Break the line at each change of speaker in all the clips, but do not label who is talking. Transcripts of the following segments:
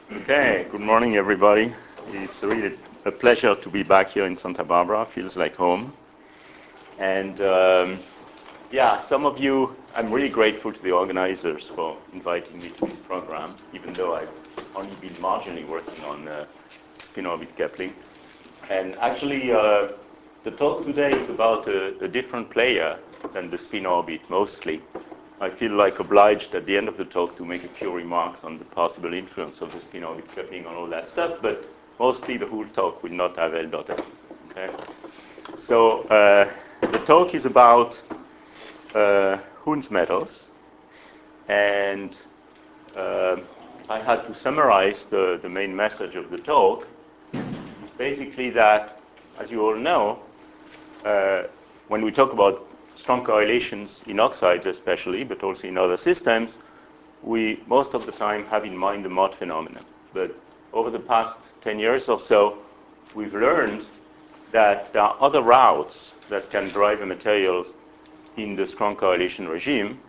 Okay, good morning, everybody. It's really a pleasure to be back here in Santa Barbara. Feels like home. And yeah, some of you, I'm really grateful to the organizers for inviting me to this program, even though I've only been marginally working on spin-orbit coupling. And actually, the talk today is about a different player than the spin-orbit, mostly. I feel like obliged at the end of the talk to make a few remarks on the possible influence of the spin-orbit coupling on all that stuff, but mostly the whole talk will not have L.S. Okay? So the talk is about Hund's metals, and I had to summarize the main message of the talk. It's basically that, as you all know, when we talk about strong correlations in oxides especially, but also in other systems, we most of the time have in mind the Mott phenomenon. But over the past 10 years or so, we've learned that there are other routes that can drive the materials in the strong correlation regime,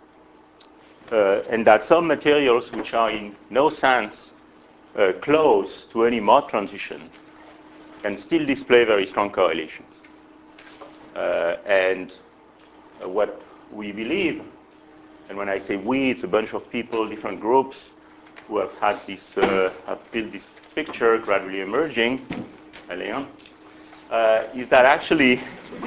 and that some materials which are in no sense close to any Mott transition can still display very strong correlations. And what we believe, and when I say we, it's a bunch of people, different groups, who have had this, have built this picture gradually emerging, Leon, is that actually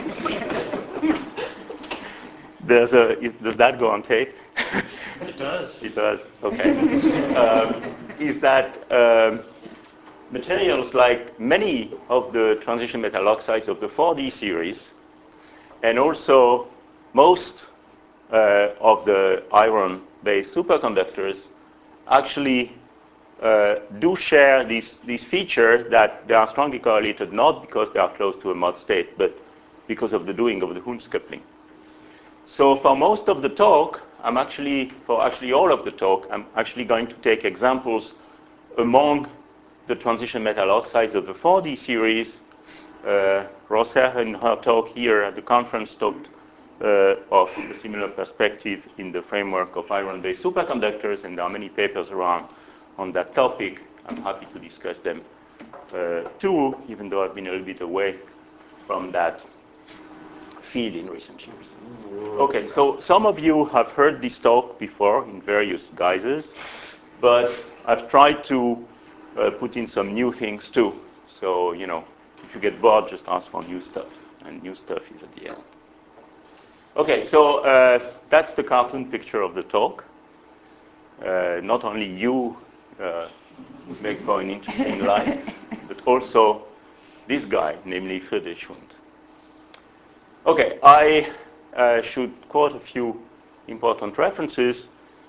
does that go on tape?
It does.
It does. Okay. Is that materials like many of the transition metal oxides of the 4D series, and also most of the iron-based superconductors actually do share this feature that they are strongly correlated not because they are close to a Mott state, but because of the doing of the Hund's coupling. So for most of the talk, for all of the talk, I'm actually going to take examples among the transition metal oxides of the 4D series. Roser, in her talk here at the conference, talked of a similar perspective in the framework of iron-based superconductors, and there are many papers around on that topic. I'm happy to discuss them too, even though I've been a little bit away from that field in recent years. Okay, so some of you have heard this talk before in various guises, but I've tried to put in some new things too. So, you know, if you get bored, just ask for new stuff, and new stuff is at the end. Okay, so that's the cartoon picture of the talk. Not only you make for an interesting life, but also this guy, namely Friedrich Hund. Okay, I should quote a few important references.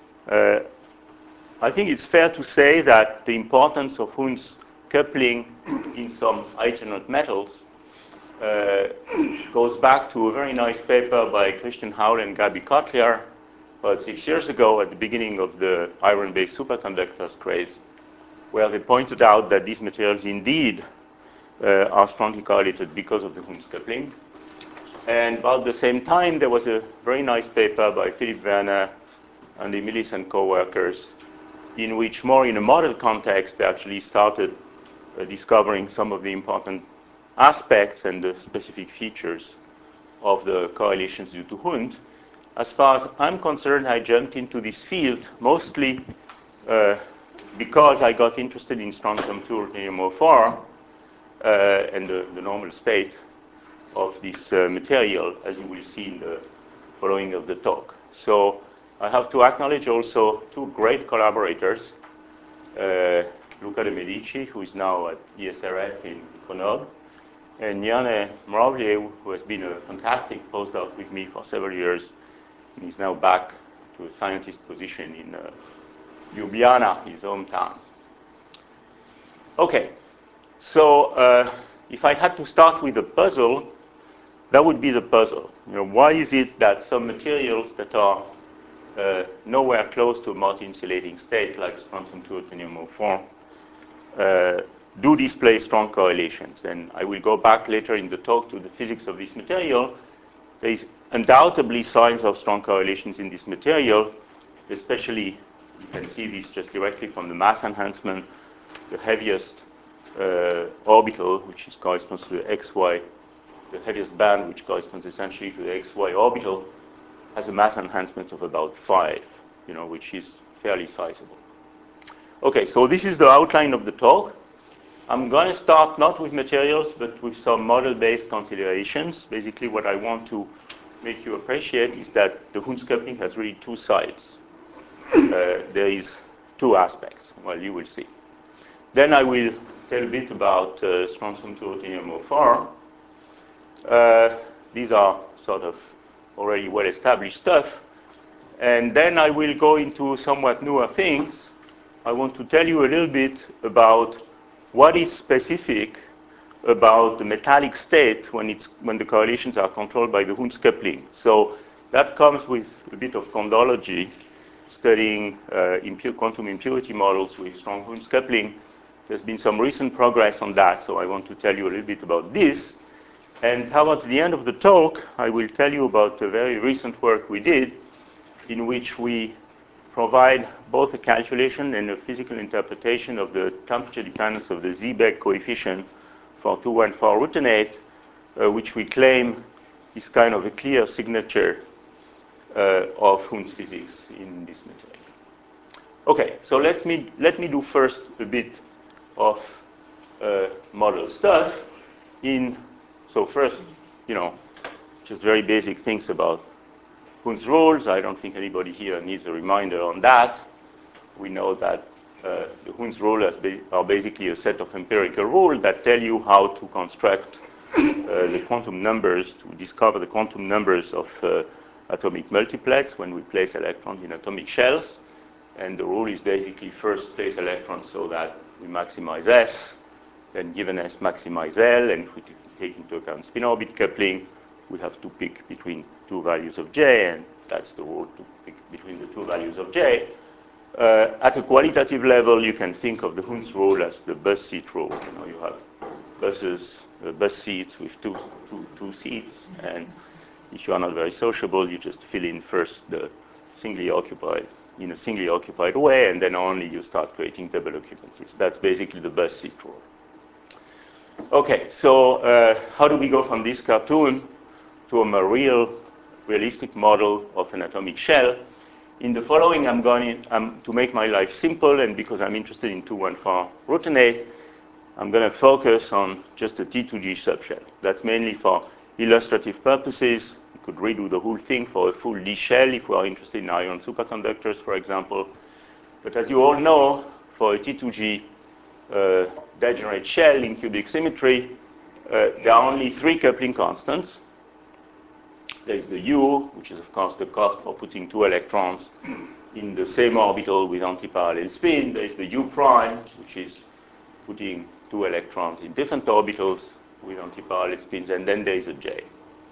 I think it's fair to say that the importance of Hund's coupling in some itinerant metals goes back to a very nice paper by Christian Howell and Gaby Kotliar about 6 years ago at the beginning of the iron-based superconductors craze, where they pointed out that these materials indeed are strongly correlated because of the Hund's coupling. And about the same time, there was a very nice paper by Philipp Werner and Emilis and co-workers, in which more in a model context, they actually started discovering some of the important aspects and the specific features of the correlations due to Hund. As far as I'm concerned, I jumped into this field mostly because I got interested in strontium 2 ruthenium 4 and the normal state of this material, as you will see in the following of the talk. So I have to acknowledge also two great collaborators, Luca de Medici, who is now at ESRF in Grenoble, and Janne Mravlje, who has been a fantastic postdoc with me for several years, and is now back to a scientist position in Ljubljana, his hometown. Okay, so if I had to start with a puzzle, that would be the puzzle. You know, why is it that some materials that are nowhere close to a multi-insulating state, like strontium 2 ruthenium 4, do display strong correlations? And I will go back later in the talk to the physics of this material. There is undoubtedly signs of strong correlations in this material, especially You can see this just directly from the mass enhancement. The heaviest orbital, which corresponds to the XY, the heaviest band, which corresponds essentially to the XY orbital, has a mass enhancement of about 5, which is fairly sizable. Okay, so this is the outline of the talk. I'm going to start not with materials, but with some model-based considerations. Basically, what I want to make you appreciate is that the Hund's coupling has really two sides. There is two aspects. Well, you will see. Then I will tell a bit about strontium to ruthenium-04. These are sort of already well-established stuff. And then I will go into somewhat newer things. I want to tell you a little bit about what is specific about the metallic state when the correlations are controlled by the Hund's coupling. So that comes with a bit of chondrology, studying quantum impurity models with strong Hund's coupling. There's been some recent progress on that, so I want to tell you a little bit about this. And towards the end of the talk, I will tell you about a very recent work we did in which we provide both a calculation and a physical interpretation of the temperature dependence of the Seebeck coefficient for 2,1,4-ruthenate, which we claim is kind of a clear signature of Hund's physics in this material. Okay, so let me do first a bit of model stuff. So first, just very basic things about Hund's rules. I don't think anybody here needs a reminder on that. We know that the Hund's rules are basically a set of empirical rules that tell you how to construct the quantum numbers, to discover the quantum numbers of atomic multiplets when we place electrons in atomic shells. And the rule is basically first place electrons so that we maximize S, then given S maximize L, and if we take into account spin orbit coupling, we have to pick between two values of J, and that's the rule, to pick between the two values of J. At a qualitative level, you can think of the Hund's rule as the bus seat rule. You have bus seats with two seats, and if you are not very sociable, you just fill in first the in a singly occupied way, and then only you start creating double occupancies. That's basically the bus seat rule. Okay, so how do we go from this cartoon to a realistic model of an atomic shell? In the following, to make my life simple, and because I'm interested in 2,1,4-ruthenate, I'm going to focus on just a T2G subshell. That's mainly for illustrative purposes. We could redo the whole thing for a full D shell if we are interested in iron superconductors, for example. But as you all know, for a T2G degenerate shell in cubic symmetry, there are only three coupling constants. There is the U, which is, of course, the cost for putting two electrons in the same orbital with antiparallel spin. There is the U prime, which is putting two electrons in different orbitals with antiparallel spins. And then there is a J,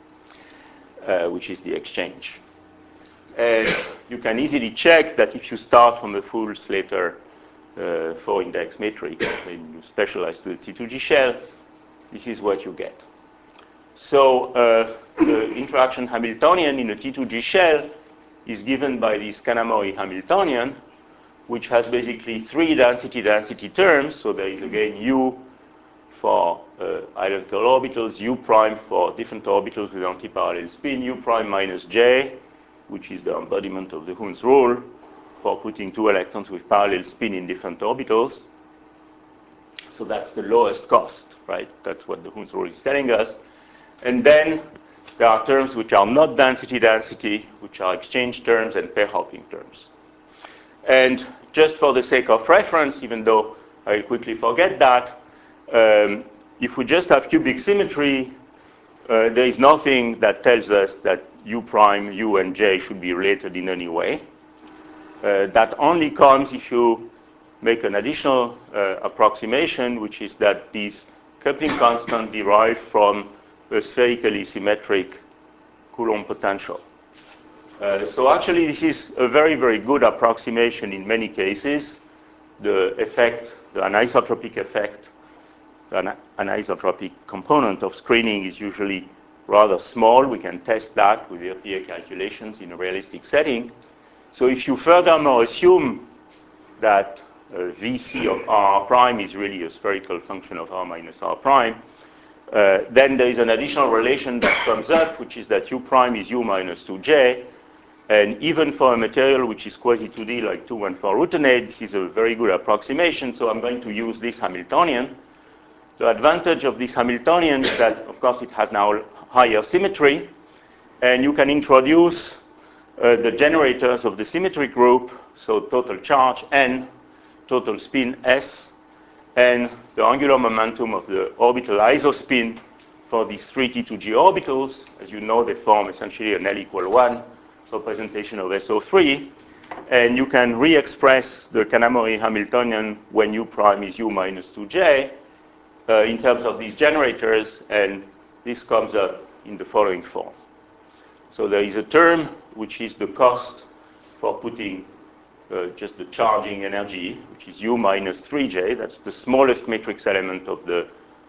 which is the exchange. And you can easily check that if you start from the full Slater 4-index matrix and you specialize to the T2G shell, this is what you get. So the interaction Hamiltonian in a T2G shell is given by this Kanamori Hamiltonian, which has basically three density terms. So there is again U for identical orbitals, U prime for different orbitals with antiparallel spin, U prime minus J, which is the embodiment of the Hund's rule for putting two electrons with parallel spin in different orbitals. So that's the lowest cost, right? That's what the Hund's rule is telling us. And then there are terms which are not density, which are exchange terms and pair hopping terms. And just for the sake of reference, even though I'll quickly forget that, if we just have cubic symmetry, there is nothing that tells us that U prime, U, and J should be related in any way. That only comes if you make an additional approximation, which is that these coupling constants derive from a spherically symmetric Coulomb potential. So actually, this is a very, very good approximation in many cases. The effect, the anisotropic effect, the anisotropic component of screening is usually rather small. We can test that with RPA calculations in a realistic setting. So if you furthermore assume that Vc of r prime is really a spherical function of r minus r prime. Then there is an additional relation that comes up, which is that u prime is u minus 2j. And even for a material which is quasi-2D like 2,1,4-ruthenate, this is a very good approximation. So I'm going to use this Hamiltonian. The advantage of this Hamiltonian is that, of course, it has now higher symmetry. And you can introduce the generators of the symmetry group, so total charge n, total spin s, and the angular momentum of the orbital isospin for these three T2G orbitals. As you know, they form essentially an L equal 1 representation of SO3. And you can re-express the Kanamori Hamiltonian when u prime is u minus 2j in terms of these generators, and this comes up in the following form. So there is a term which is the cost for putting just the charging energy, which is u minus 3j. That's the smallest matrix element of the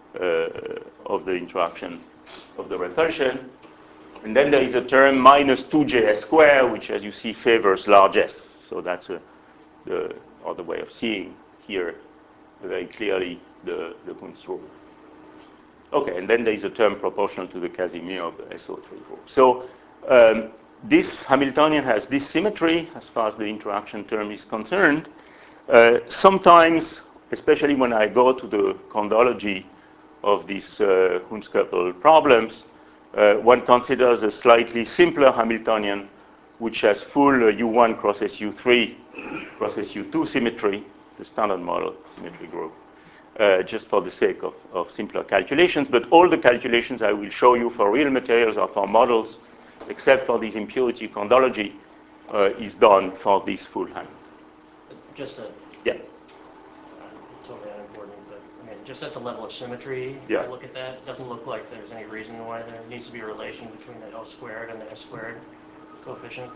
interaction of the repulsion. And then there is a term minus 2js squared, which, as you see, favors large s. So that's the other way of seeing here very clearly the Kunz rule. Okay, and then there is a term proportional to the Casimir of the SO3 group. So this Hamiltonian has this symmetry as far as the interaction term is concerned. Sometimes, especially when I go to the chondrology of these Hunds-coupled problems, one considers a slightly simpler Hamiltonian, which has full U1 cross SU3 cross SU2 symmetry, the standard model symmetry group, just for the sake of simpler calculations. But all the calculations I will show you for real materials or for models, except for this impurity chondrology, is done for this full Hamiltonian.
Just a
Yeah.
totally unimportant, but I mean, just at the level of symmetry,
Yeah.
if you look at that, it doesn't look like there's any reason why there needs to be a relation between the L squared and the S squared coefficient.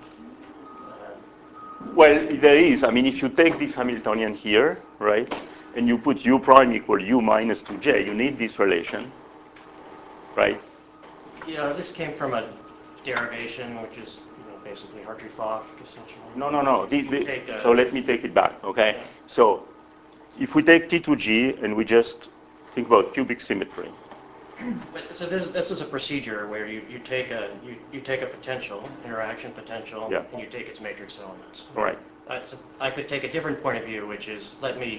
Well, there is. I mean, if you take this Hamiltonian here, right, and you put u prime equal u minus 2j, you need this relation, right?
Yeah, this came from a derivation, which is basically Hartree-Fock, essentially.
No. So let me take it back, okay?
Yeah.
So if we take T2G and we just think about cubic symmetry.
So this is a procedure where you take a potential, interaction potential,
Yeah.
and you take its matrix elements.
Right.
I could take a different point of view, which is let me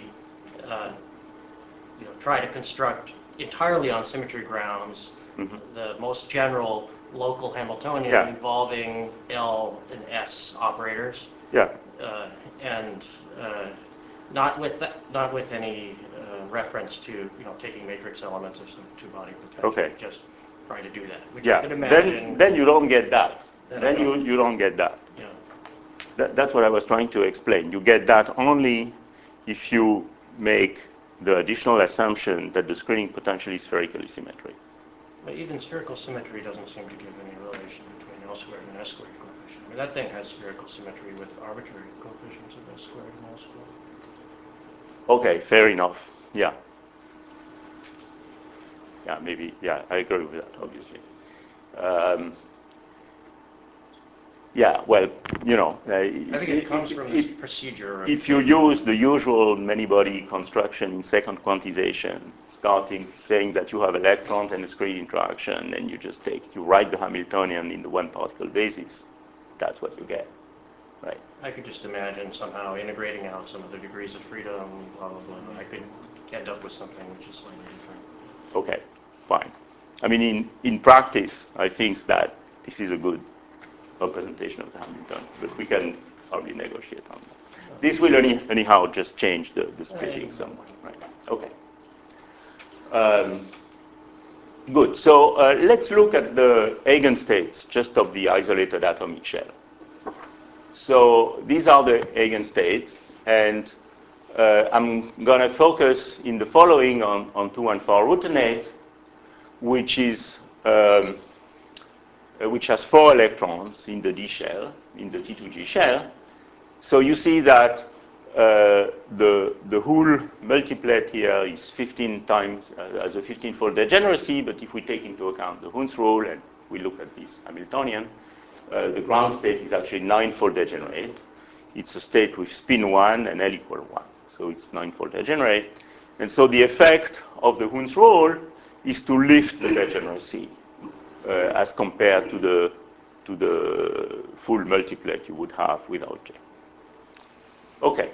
try to construct entirely on symmetry grounds the most general local Hamiltonian
Yeah.
involving L and S operators.
Yeah.
And not with any reference to taking matrix elements of some two-body potential.
Okay.
Just trying to do that, which
Yeah.
I could imagine.
Then you don't get that.
Then
Then
I don't.
you don't get that.
Yeah.
That's what I was trying to explain. You get that only if you make the additional assumption that the screening potential is spherically symmetric.
But even spherical symmetry doesn't seem to give any relation between L squared and S squared coefficient. I mean, that thing has spherical symmetry with arbitrary coefficients of S squared and L squared.
Okay, fair enough. Yeah. Yeah, maybe. Yeah, I agree with that, obviously. Yeah, well,
I think it comes from this procedure.
If you use the usual many-body construction in second quantization, starting saying that you have electrons and a screen interaction, and you write the Hamiltonian in the one-particle basis, that's what you get, right?
I could just imagine somehow integrating out some of the degrees of freedom, blah, blah, blah. I could end up with something which is slightly different.
Okay, fine. I mean, in practice, I think that this is a good representation of the Hamiltonian, but we can probably negotiate on that. This will anyhow just change the splitting somewhat, right? Okay. Good. So let's look at the eigenstates just of the isolated atomic shell. So these are the eigenstates, and I'm going to focus in the following on 2,1,4-ruthenate, which has 4 electrons in the D shell, in the T2G shell. So you see that the whole multiplet here is 15 times, as a 15-fold degeneracy, but if we take into account the Hund's rule and we look at this Hamiltonian, the ground state is actually 9-fold degenerate. it's a state with spin 1 and L equal 1. So it's 9-fold degenerate. And so the effect of the Hund's rule is to lift the degeneracy as compared to the full multiplet you would have without J. Okay.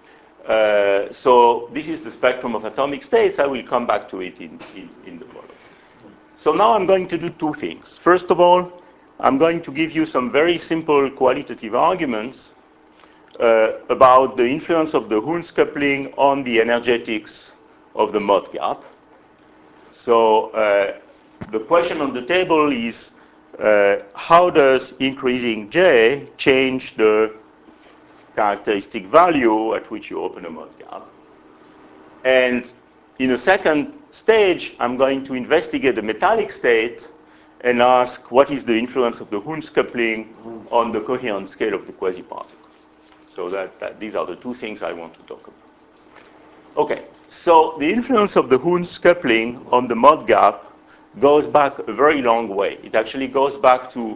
So this is the spectrum of atomic states. I will come back to it in the following. So now I'm going to do two things. First of all, I'm going to give you some very simple qualitative arguments about the influence of the Hund's coupling on the energetics of the mode gap. So the question on the table is, how does increasing J change the characteristic value at which you open a mode gap? And in a second stage, I'm going to investigate the metallic state and ask what is the influence of the Hund's coupling on the coherent scale of the quasi-particle. So these are the two things I want to talk about. Okay, so the influence of the Hund's coupling on the mode gap goes back a very long way. It actually goes back to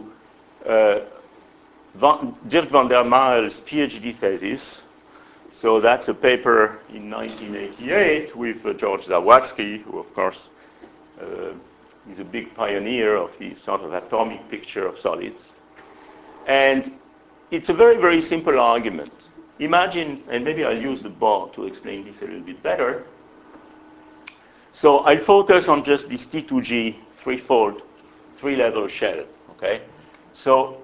Dirk van der Marel's PhD thesis. So that's a paper in 1988 with George Zawadzki, who, of course, is a big pioneer of the sort of atomic picture of solids. And it's a very, very simple argument. Imagine, and maybe I'll use the board to explain this a little bit better. So I'll focus on just this T2G threefold, three-level shell, okay? So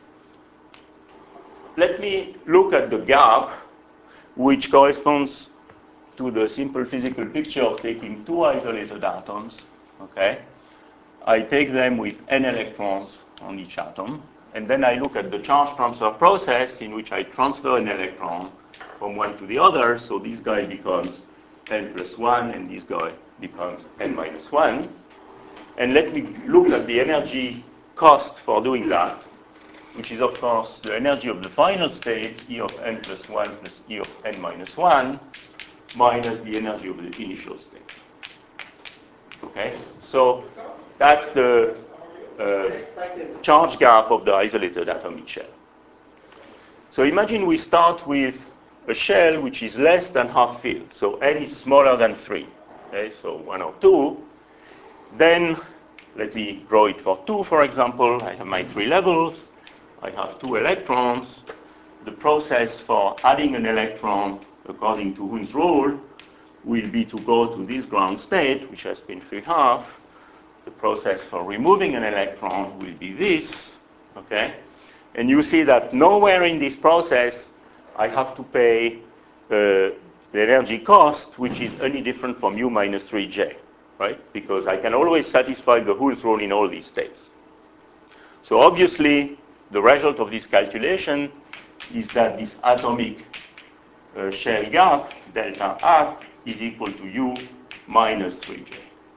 let me look at the gap, which corresponds to the simple physical picture of taking two isolated atoms, okay? I take them with n electrons on each atom, and then I look at the charge transfer process in which I transfer an electron from one to the other. So this guy becomes n plus 1, and this guy becomes n minus 1. And let me look at the energy cost for doing that, which is, of course, the energy of the final state, E of n plus 1 plus E of n minus 1, minus the energy of the initial state. Okay? So that's the charge gap of the isolated atomic shell. So imagine we start with a shell which is less than half filled. So n is smaller than 3. Okay? So 1 or 2. Then let me draw it for 2, for example. I have my 3 levels. I have 2 electrons. The process for adding an electron, according to Hund's rule, will be to go to this ground state, which has been 3/2. The process for removing an electron will be this, okay? And you see that nowhere in this process I have to pay the energy cost, which is any different from U minus 3J, right? Because I can always satisfy the Hund's rule in all these states. So obviously, the result of this calculation is that this atomic shell gap, delta R, is equal to U minus 3J.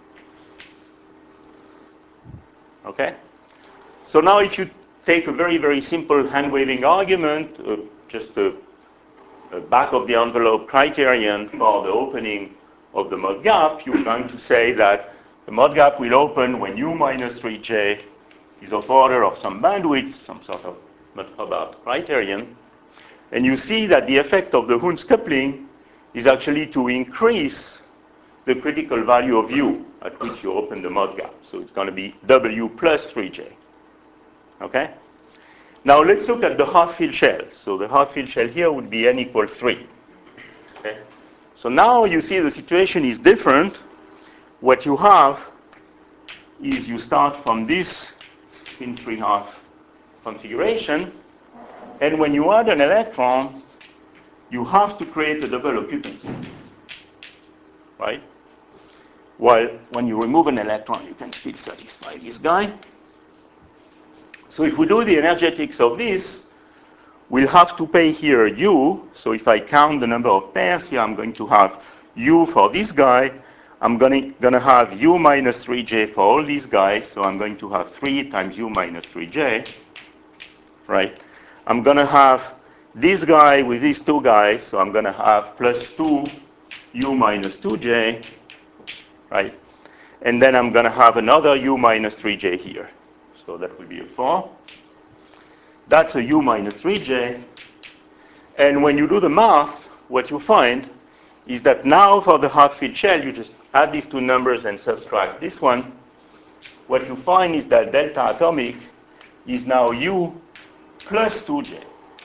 Okay? So now if you take a very, very simple hand-waving argument, just a back of the envelope criterion for the opening of the mode gap, you're going to say that the mode gap will open when U minus 3J is of order of some bandwidth, some sort of Hubbard criterion. And you see that the effect of the Hund's coupling is actually to increase the critical value of U at which you open the mode gap. So it's going to be W plus 3J. Okay? Now let's look at the half-filled shell. So the half-filled shell here would be n equal 3. Okay? So now you see the situation is different. What you have is you start from this spin 3/2 configuration, and when you add an electron, you have to create a double occupancy, right? While when you remove an electron, you can still satisfy this guy. So if we do the energetics of this, we'll have to pay here U. So if I count the number of pairs here, I'm going to have U for this guy. I'm going to have U minus 3J for all these guys. So I'm going to have 3 times U minus 3J, right? I'm going to have this guy with these two guys. So I'm going to have plus 2 U minus 2J, right? And then I'm going to have another U minus 3J here. So that will be a 4. That's a U minus 3J. And when you do the math, what you find is that now for the half-filled shell, you just add these two numbers and subtract this one. What you find is that delta atomic is now U plus 2J,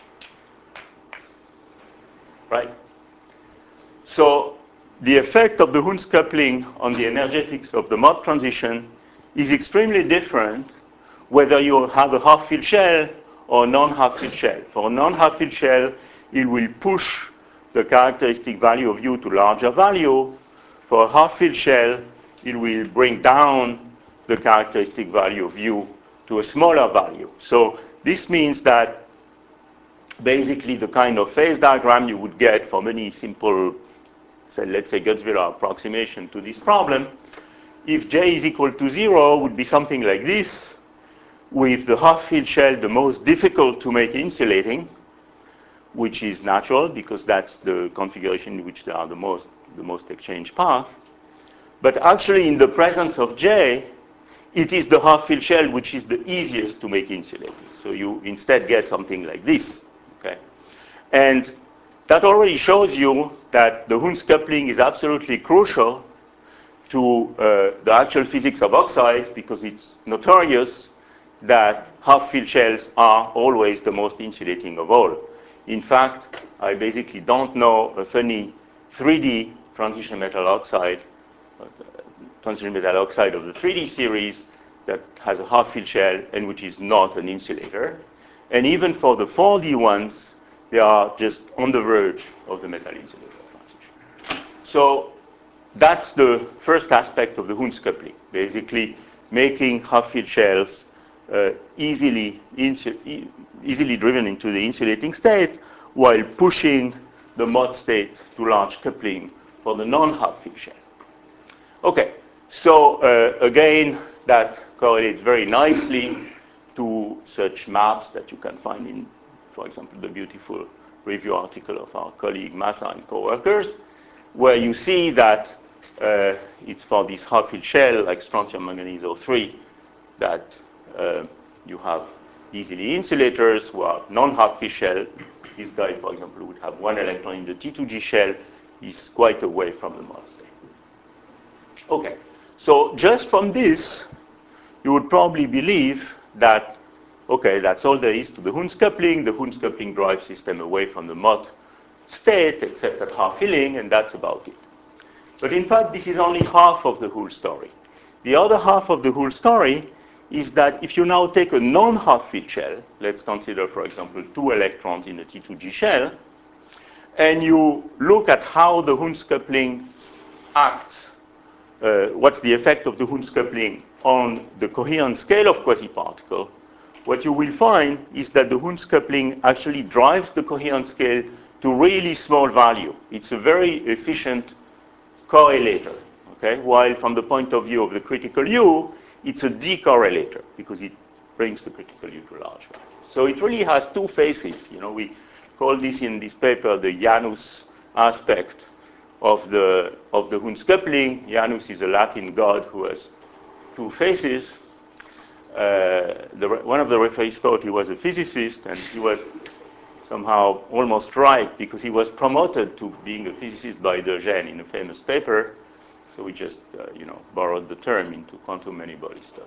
right? So the effect of the Hund's coupling on the energetics of the Mott transition is extremely different whether you have a half-filled shell or non-half-filled shell. For a non-half-filled shell, it will push the characteristic value of U to larger value. For a half-filled shell, it will bring down the characteristic value of U to a smaller value. So this means that basically the kind of phase diagram you would get from any simple, let's say, Gutzwiller approximation to this problem, if J is equal to 0, would be something like this, with the half-filled shell the most difficult to make insulating, which is natural because that's the configuration in which there are the most exchange paths. But actually, in the presence of J, it is the half-filled shell which is the easiest to make insulating. So you instead get something like this. Okay? And that already shows you that the Hund's coupling is absolutely crucial to the actual physics of oxides because it's notorious that half-filled shells are always the most insulating of all. In fact, I basically don't know of any 3D transition metal oxide of the 3D series that has a half-filled shell and which is not an insulator. And even for the 4D ones, they are just on the verge of the metal insulator transition. So that's the first aspect of the Hund's coupling, basically making half-filled shells easily driven into the insulating state while pushing the Mott state to large coupling for the non-half-filled shell. Okay, so again, that correlates very nicely to such maps that you can find in, for example, the beautiful review article of our colleague Massa and co-workers, where you see that it's for this half-filled shell, like strontium manganese O3, that you have easily insulators who are non-half-filled shell. This guy, for example, would have one electron in the T2G shell, is quite away from the Mott state. Okay, so just from this, you would probably believe that, okay, that's all there is to the Hund's coupling. The Hund's coupling drives system away from the Mott state, except at half-filling, and that's about it. But in fact, this is only half of the whole story. The other half of the whole story is that if you now take a non-half-filled shell, let's consider, for example, 2 electrons in a T2G shell, and you look at how the Hund's coupling acts, what's the effect of the Hund's coupling on the coherent scale of quasi-particle, what you will find is that the Hund's coupling actually drives the coherent scale to really small value. It's a very efficient correlator, okay? While from the point of view of the critical U, it's a decorrelator because it brings the critical U to large value. So it really has two faces. You know, we call this in this paper the Janus aspect of the Hund's coupling. Janus is a Latin god who has two faces. One of the referees thought he was a physicist, and he was somehow almost right because he was promoted to being a physicist by De Gennes in a famous paper. So we just, borrowed the term into quantum many-body stuff.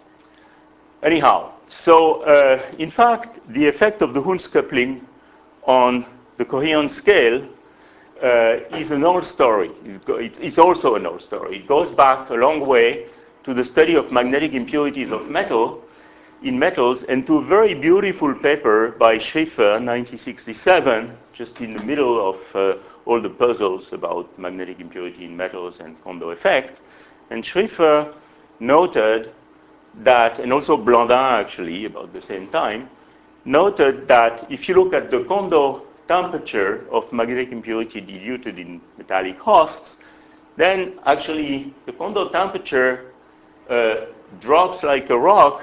Anyhow, so in fact, the effect of the Hund's coupling on the coherent scale is an old story. It's also an old story. It goes back a long way to the study of magnetic impurities of metals, and to a very beautiful paper by Schrieffer, 1967, just in the middle of all the puzzles about magnetic impurity in metals and Kondo effect. And Schrieffer noted that, and also Blandin actually, about the same time, noted that if you look at the Kondo temperature of magnetic impurity diluted in metallic hosts, then actually the Kondo temperature drops like a rock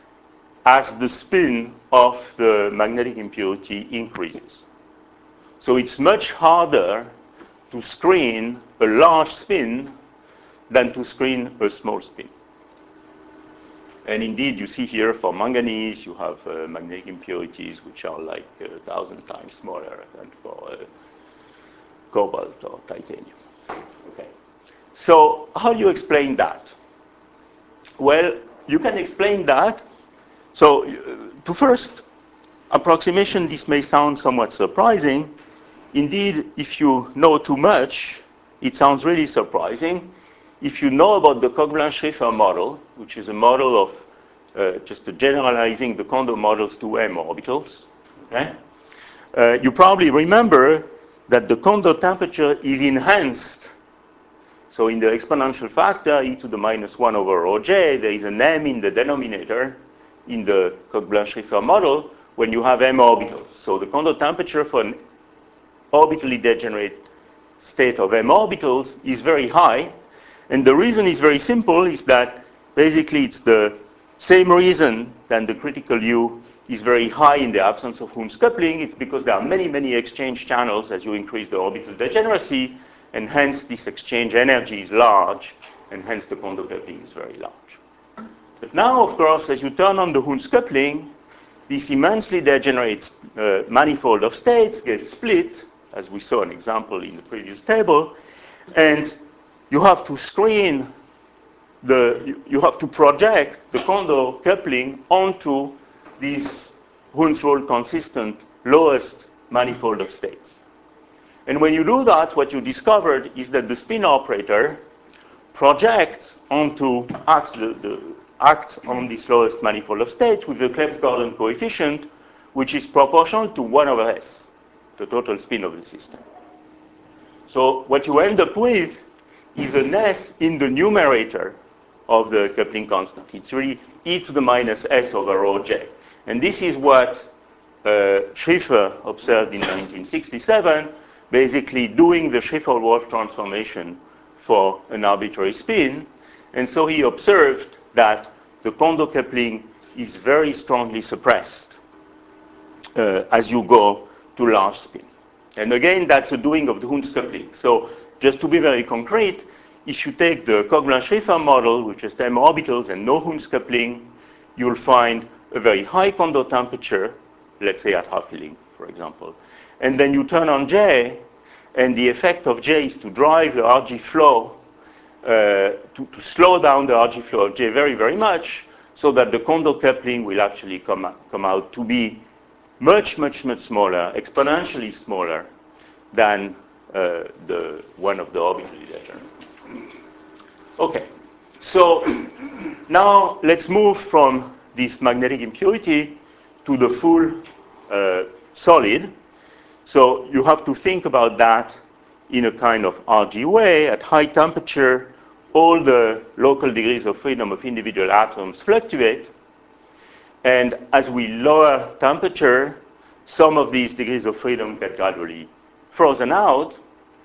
as the spin of the magnetic impurity increases. So it's much harder to screen a large spin than to screen a small spin. And indeed, you see here for manganese, you have magnetic impurities which are like 1,000 times smaller than for cobalt or titanium. Okay. So how do you explain that? Well, you can explain that. So to first approximation, this may sound somewhat surprising. Indeed, if you know too much, it sounds really surprising. If you know about the Koch-Blanc-Schrieffer model, which is a model of just generalizing the Kondo models to M orbitals, okay? You probably remember that the Kondo temperature is enhanced. So in the exponential factor, e to the minus 1 over rho j, there is an m in the denominator in the Koch-Blanc-Schrieffer model when you have m orbitals. So the Kondo temperature for an orbitally degenerate state of m orbitals is very high. And the reason is very simple, is that basically it's the same reason that the critical U is very high in the absence of Hund's coupling. It's because there are many, many exchange channels as you increase the orbital degeneracy, and hence this exchange energy is large, and hence the Kondo coupling is very large. But now, of course, as you turn on the Hund's coupling, this immensely degenerate manifold of states gets split, as we saw an example in the previous table, and you have to screen you have to project the Kondo coupling onto this Hund's rule consistent lowest manifold of states. And when you do that, what you discovered is that the spin operator projects onto acts on this lowest manifold of states with the Clebsch-Gordon coefficient, which is proportional to 1 over s, the total spin of the system. So what you end up with is an s in the numerator of the coupling constant. It's really e to the minus s over rho j. And this is what Schrieffer observed in 1967, basically doing the Schrieffer-Wolff transformation for an arbitrary spin. And so he observed that the Kondo coupling is very strongly suppressed as you go to large spin. And again, that's a doing of the Hund's coupling. So just to be very concrete, if you take the Koch-Blanc-Schrieffer model, which is m orbitals and no Hund's coupling, you'll find a very high Kondo temperature, let's say at half filling, for example. And then you turn on J, and the effect of J is to drive the RG flow, to slow down the RG flow of J very, very much, so that the Kondo coupling will actually come out to be much, much, much smaller, exponentially smaller than the one of the orbitally degenerate. Okay, so now let's move from this magnetic impurity to the full solid. So you have to think about that in a kind of RG way. At high temperature, all the local degrees of freedom of individual atoms fluctuate. And as we lower temperature, some of these degrees of freedom get gradually frozen out.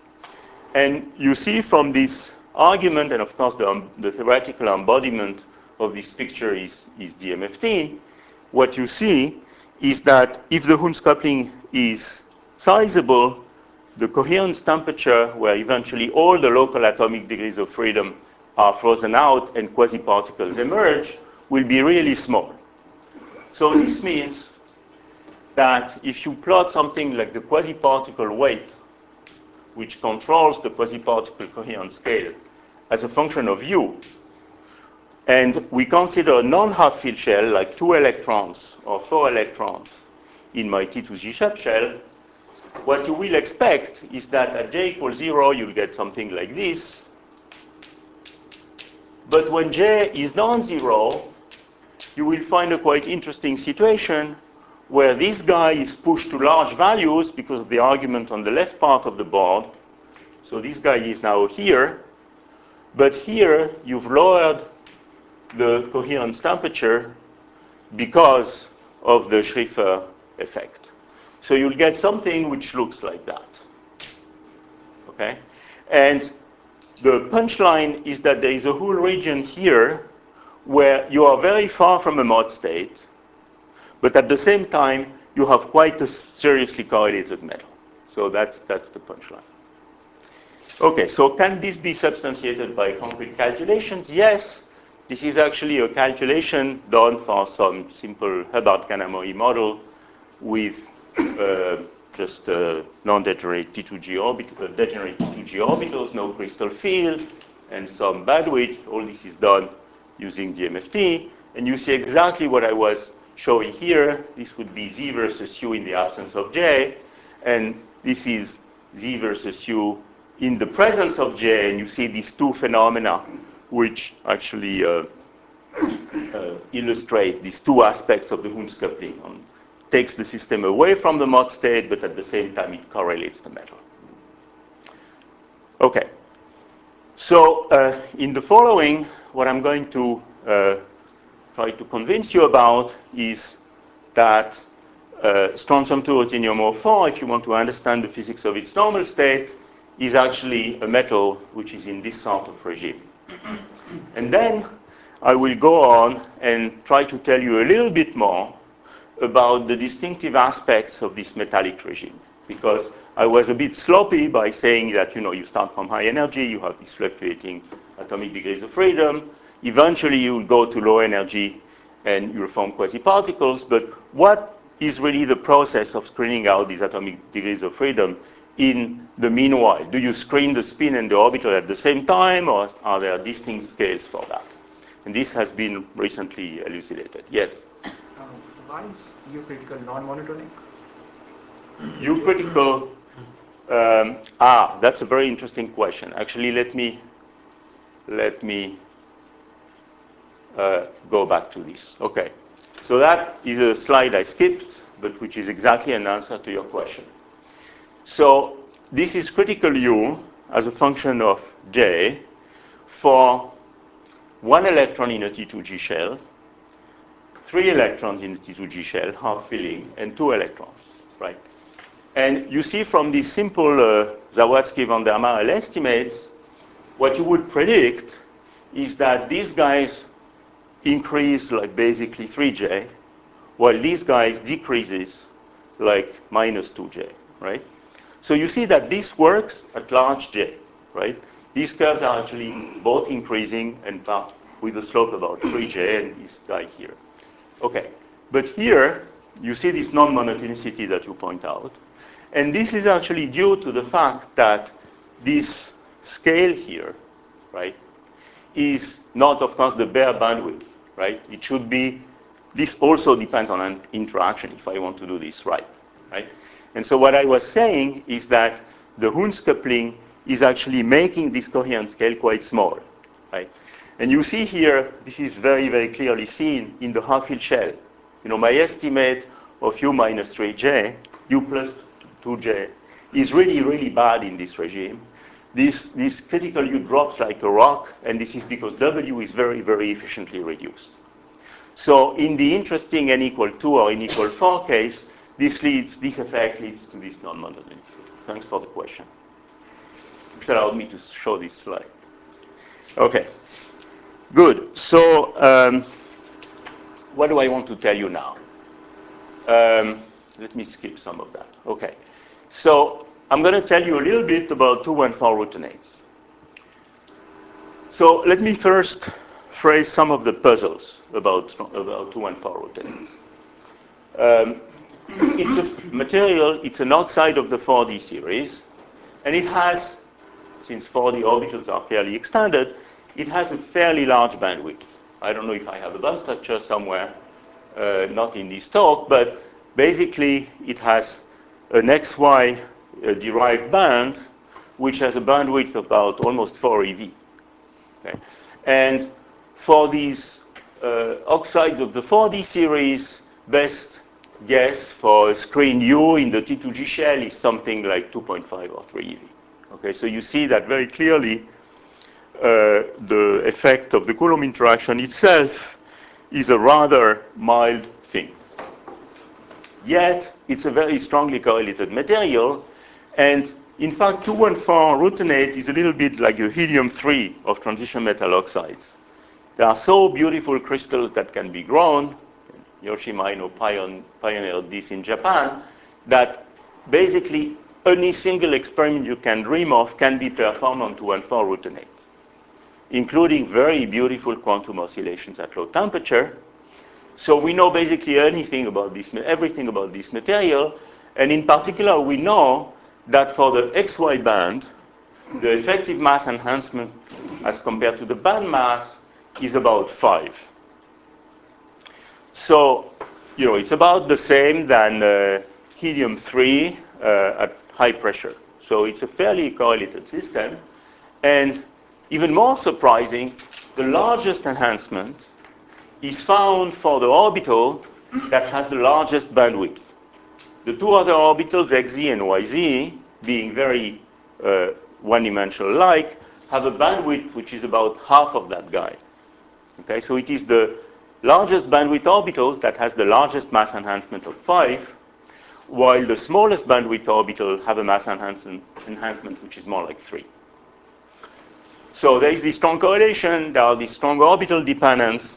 And you see from this argument, and of course the theoretical embodiment of this picture is DMFT, what you see is that if the Hund's coupling is sizable, the coherence temperature, where eventually all the local atomic degrees of freedom are frozen out and quasi-particles emerge, will be really small. So this means that if you plot something like the quasi-particle weight, which controls the quasi-particle coherence scale as a function of u, and we consider a non-half-field shell, like 2 electrons or 4 electrons in my T2G subshell, what you will expect is that at j equals 0, you'll get something like this. But when j is non-zero, you will find a quite interesting situation where this guy is pushed to large values because of the argument on the left part of the board. So this guy is now here. But here, you've lowered the coherence temperature because of the Schrieffer effect. So you'll get something which looks like that. Okay? And the punchline is that there is a whole region here where you are very far from a mod state, but at the same time, you have quite a seriously correlated metal. So that's the punchline. Okay, so can this be substantiated by concrete calculations? Yes. This is actually a calculation done for some simple Hubbard-Kanamori model with just non-degenerate T2G degenerate T2G orbitals, no crystal field, and some bandwidth. All this is done using DMFT. And you see exactly what I was showing here. This would be Z versus U in the absence of J. And this is Z versus U in the presence of J. And you see these two phenomena, which actually illustrate these two aspects of the Hund's coupling. Takes the system away from the Mott state, but at the same time it correlates the metal. Okay. So in the following, what I'm going to try to convince you about is that strontium-2 ruthenium-4, if you want to understand the physics of its normal state, is actually a metal which is in this sort of regime. And then I will go on and try to tell you a little bit more about the distinctive aspects of this metallic regime. Because I was a bit sloppy by saying that, you start from high energy, you have these fluctuating atomic degrees of freedom. Eventually, you will go to low energy, and you'll form quasi-particles. But what is really the process of screening out these atomic degrees of freedom in the meanwhile? Do you screen the spin and the orbital at the same time, or are there distinct scales for that? And this has been recently elucidated. Yes?
Why is U critical non-monotonic?
U critical, that's a very interesting question. Actually, let me go back to this. Okay, so that is a slide I skipped, but which is exactly an answer to your question. So this is critical U as a function of J for one electron in a T2G shell, 3 electrons in the T2G shell, half filling, and 2 electrons, right? And you see from these simple Zawadzki-van der Marel estimates, what you would predict is that these guys increase like basically 3J, while these guys decreases like minus 2J, right? So you see that this works at large J, right? These curves are actually both increasing and with a slope about 3J and this guy here. Okay, but here you see this non-monotonicity that you point out. And this is actually due to the fact that this scale here, right, is not, of course, the bare bandwidth, right? It should be, this also depends on an interaction if I want to do this right? And so what I was saying is that the Hund's coupling is actually making this coherent scale quite small, right? And you see here, this is very, very clearly seen in the half-filled shell. My estimate of U minus 3J, U plus 2J, is really, really bad in this regime. This critical U drops like a rock, and this is because W is very, very efficiently reduced. So in the interesting n equal 2 or n equal 4 case, this effect leads to this non-monotonicity. Thanks for the question. Which allowed me to show this slide. Okay, good. So what do I want to tell you now? Let me skip some of that. Okay, so I'm going to tell you a little bit about 2,1,4 rutinates. So let me first phrase some of the puzzles about 2,1,4 rutinates. It's a material, it's an oxide of the 4D series, and it has, since 4D orbitals are fairly extended, it has a fairly large bandwidth. I don't know if I have a band structure somewhere, not in this talk, but basically it has an XY derived band, which has a bandwidth of about almost 4 eV. Okay? And for these oxides of the 4D series, best guess for a screen U in the T2G shell is something like 2.5 or 3 eV. Okay, so you see that very clearly the effect of the Coulomb interaction itself is a rather mild thing. Yet, it's a very strongly correlated material, and in fact, 2,1,4 rutenate is a little bit like a helium-3 of transition metal oxides. They are so beautiful crystals that can be grown. Yoshima Ino pioneered this in Japan, that basically any single experiment you can dream of can be performed on 2,1,4 rutenate. including very beautiful quantum oscillations at low temperature. So we know basically everything about this material, and in particular, we know that for the XY band, the effective mass enhancement as compared to the band mass is about 5. So, it's about the same than helium-3 at high pressure. So it's a fairly correlated system. And even more surprising, the largest enhancement is found for the orbital that has the largest bandwidth. The two other orbitals, XZ and YZ, being very one-dimensional like, have a bandwidth which is about half of that guy. Okay, so it is the largest bandwidth orbital that has the largest mass enhancement of 5, while the smallest bandwidth orbital have a mass enhancement which is more like 3. So there is this strong correlation, there are these strong orbital dependence,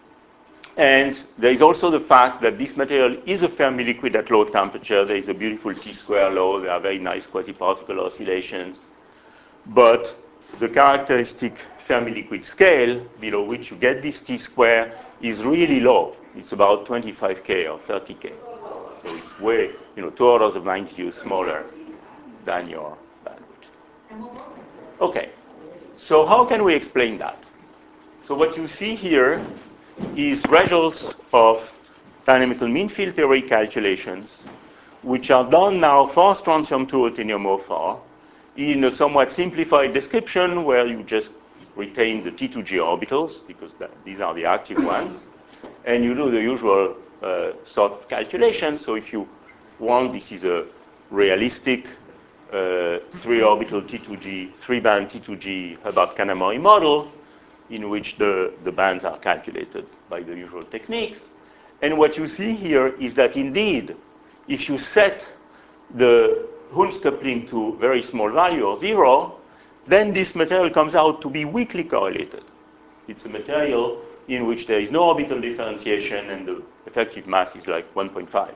and there is also the fact that this material is a Fermi liquid at low temperature. There is a beautiful T-square law. There are very nice quasi-particle oscillations. But the characteristic Fermi liquid scale below which you get this T-square is really low. It's about 25K or 30K. So it's way, 2 orders of magnitude smaller than your bandwidth. Okay. So how can we explain that? So what you see here is results of dynamical mean field theory calculations, which are done now for strontium 2 ruthenium 04 in a somewhat simplified description where you just retain the T2G orbitals, because these are the active ones, and you do the usual sort of calculations. So if you want, this is a realistic 3-orbital T2G, 3-band T2G Hubbard-Kanamori model, in which the bands are calculated by the usual techniques. And what you see here is that indeed, if you set the Hund's coupling to very small value or 0, then this material comes out to be weakly correlated. It's a material in which there is no orbital differentiation and the effective mass is like 1.5.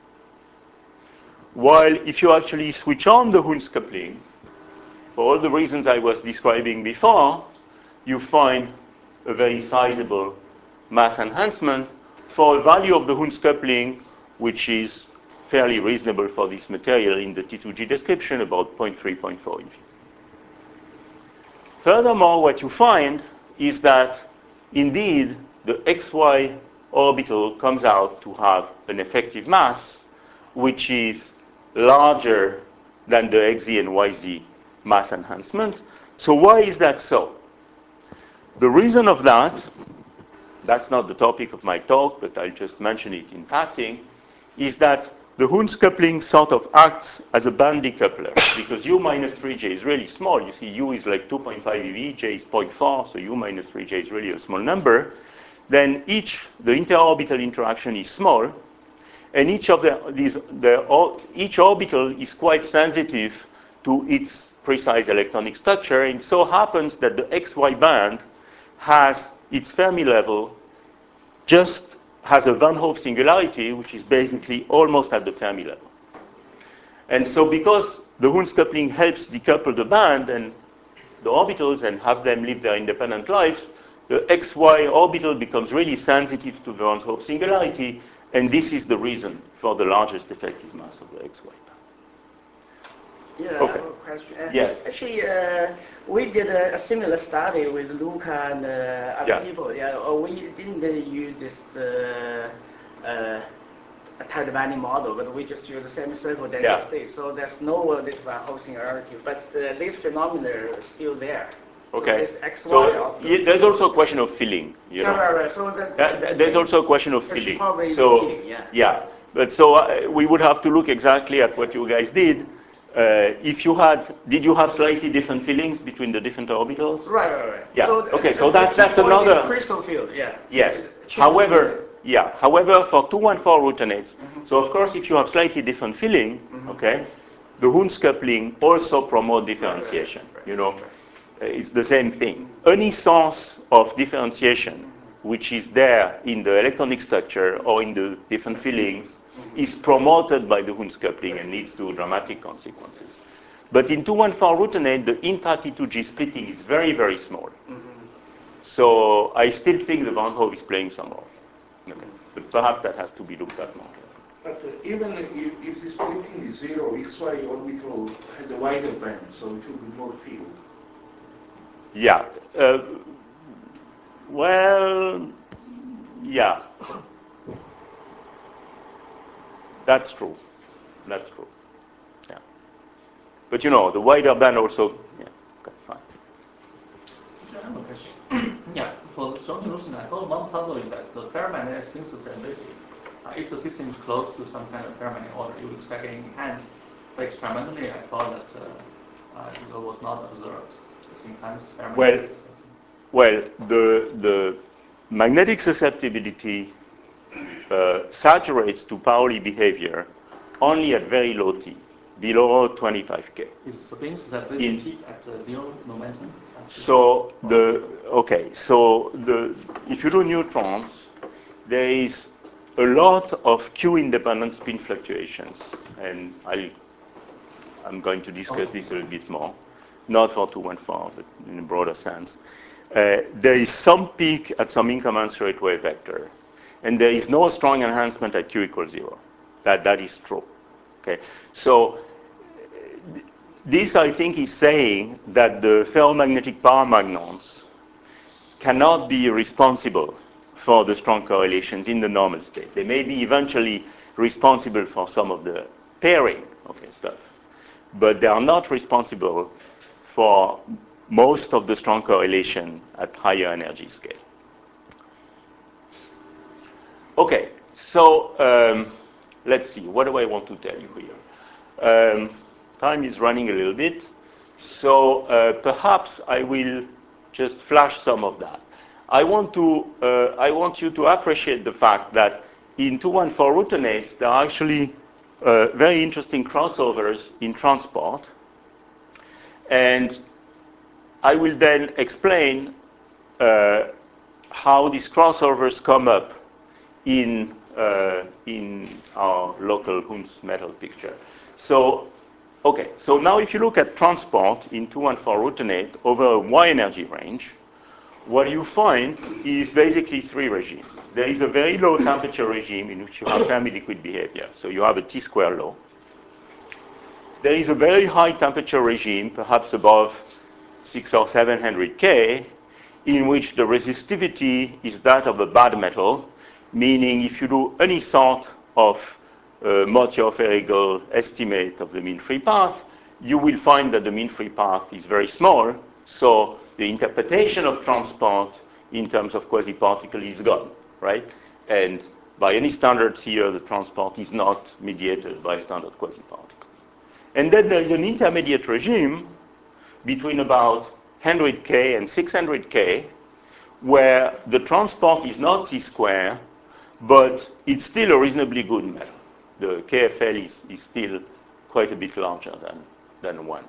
While if you actually switch on the Hund's coupling, for all the reasons I was describing before, you find a very sizable mass enhancement for a value of the Hund's coupling, which is fairly reasonable for this material in the T2G description, about 0.3, 0.4 EV. Furthermore, what you find is that indeed the XY orbital comes out to have an effective mass which is larger than the XZ and YZ mass enhancement. So why is that so? The reason of that, that's not the topic of my talk, but I'll just mention it in passing, is that the Hund's coupling sort of acts as a band decoupler, because U minus 3J is really small. You see, U is like 2.5 eV, J is 0.4, so U minus 3J is really a small number. Then the interorbital interaction is small, and each orbital is quite sensitive to its precise electronic structure. And it so happens that the XY band has its Fermi level just has a Van Hove singularity, which is basically almost at the Fermi level. And so because the Hund's coupling helps decouple the band and the orbitals and have them live their independent lives, the XY orbital becomes really sensitive to the Van Hove singularity, and this is the reason for the largest effective mass of the XY band.
Yeah,
Okay.
I have a question.
Yes.
Actually, we did a similar study with Luca and other people. Yeah, we didn't use this Tadevani model, but we just use the semi-circle density state. So there's no this Van Hove singularity, but this phenomenon is still there.
Okay.
So, this XY
there's also a question of filling.
Right. So
there's also a question of filling.
So filling,
yeah. But so we would have to look exactly at what you guys did. Did you have slightly different fillings between the different orbitals?
Right.
Yeah.
So
okay. So that's another
crystal field. Yeah.
Yes. However, for 2,1,4 ruthenates, so of course, if you have slightly different filling, okay, the Hund's coupling also promote differentiation. It's the same thing. Any source of differentiation which is there in the electronic structure or in the different fillings is promoted by the Hund's coupling and leads to dramatic consequences. But in 2,1,4 ruthenate, the intra-T2G splitting is very, very small. So I still think the Van Hove is playing some role. Okay. But perhaps that has to be looked at more carefully.
But even if the splitting is zero, XY orbital has a wider band, so it will be more field.
Yeah. Well, yeah. That's true. That's true. Yeah. But you know, the wider band also, yeah, okay, fine.
I have a question. Yeah, for the strong illusion, I thought one puzzle is that the ferromagnetic spin sustainability. If the system is close to some kind of ferromagnetic order, you would expect it enhanced. But experimentally, I thought that it was not observed. It's enhanced ferromagnetic system.
Well, the magnetic susceptibility saturates to Pauli behavior only at very low T, below 25K.
Is spin susceptibility peak at zero momentum?
So if you do neutrons, there is a lot of Q-independent spin fluctuations, and I'm going to discuss this a little bit more, not for 214, but in a broader sense. There is some peak at some incommensurate wave vector, and there is no strong enhancement at Q equals 0. That is true. Okay, so this, I think, is saying that the ferromagnetic paramagnons cannot be responsible for the strong correlations in the normal state. They may be eventually responsible for some of the pairing, stuff, but they are not responsible for most of the strong correlation at higher energy scale. Okay, so let's see. What do I want to tell you here? Time is running a little bit, so perhaps I will just flash some of that. I want you to appreciate the fact that in 214 rutinates, there are actually very interesting crossovers in transport, and I will then explain how these crossovers come up in our local Hund's metal picture. So, okay, so now if you look at transport in 214 rutinate over a Y energy range, what you find is basically three regimes. There is a very low temperature regime in which you have Fermi-liquid behavior, so you have a T-square low. There is a very high temperature regime, perhaps above 600 or 700 K, in which the resistivity is that of a bad metal, meaning if you do any sort of Mortier-Feigl estimate of the mean free path, you will find that the mean free path is very small, so the interpretation of transport in terms of quasi-particle is gone, right? And by any standards here, the transport is not mediated by standard quasi-particles. And then there is an intermediate regime between about 100K and 600K, where the transport is not T-square, but it's still a reasonably good metal. The KFL is still quite a bit larger than 1.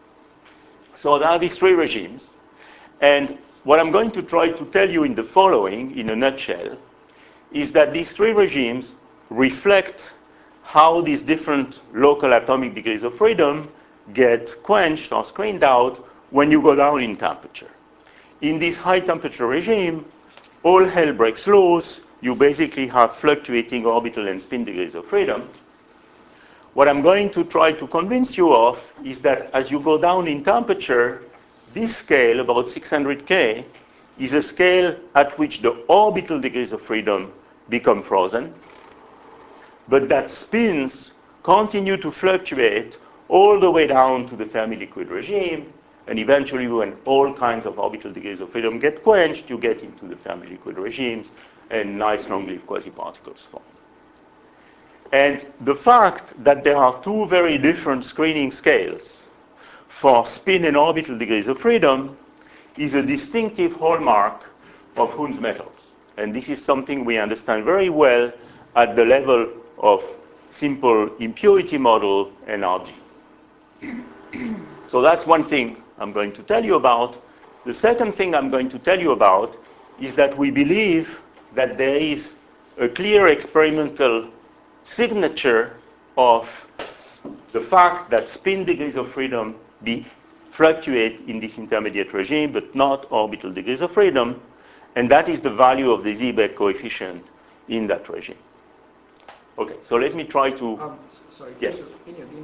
So there are these three regimes. And what I'm going to try to tell you in the following, in a nutshell, is that these three regimes reflect how these different local atomic degrees of freedom get quenched or screened out when you go down in temperature. In this high temperature regime, all hell breaks loose. You basically have fluctuating orbital and spin degrees of freedom. What I'm going to try to convince you of is that as you go down in temperature, this scale, about 600K, is a scale at which the orbital degrees of freedom become frozen, but that spins continue to fluctuate all the way down to the Fermi-liquid regime, and eventually when all kinds of orbital degrees of freedom get quenched, you get into the Fermi-liquid regimes, and nice long-lived quasi-particles form. And the fact that there are two very different screening scales for spin and orbital degrees of freedom is a distinctive hallmark of Hund's metals. And this is something we understand very well at the level of simple impurity model NRG. So that's one thing I'm going to tell you about. The second thing I'm going to tell you about is that we believe that there is a clear experimental signature of the fact that spin degrees of freedom fluctuate in this intermediate regime, but not orbital degrees of freedom. And that is the value of the Seebeck coefficient in that regime. Okay, so let me try to...
Sorry,
yes.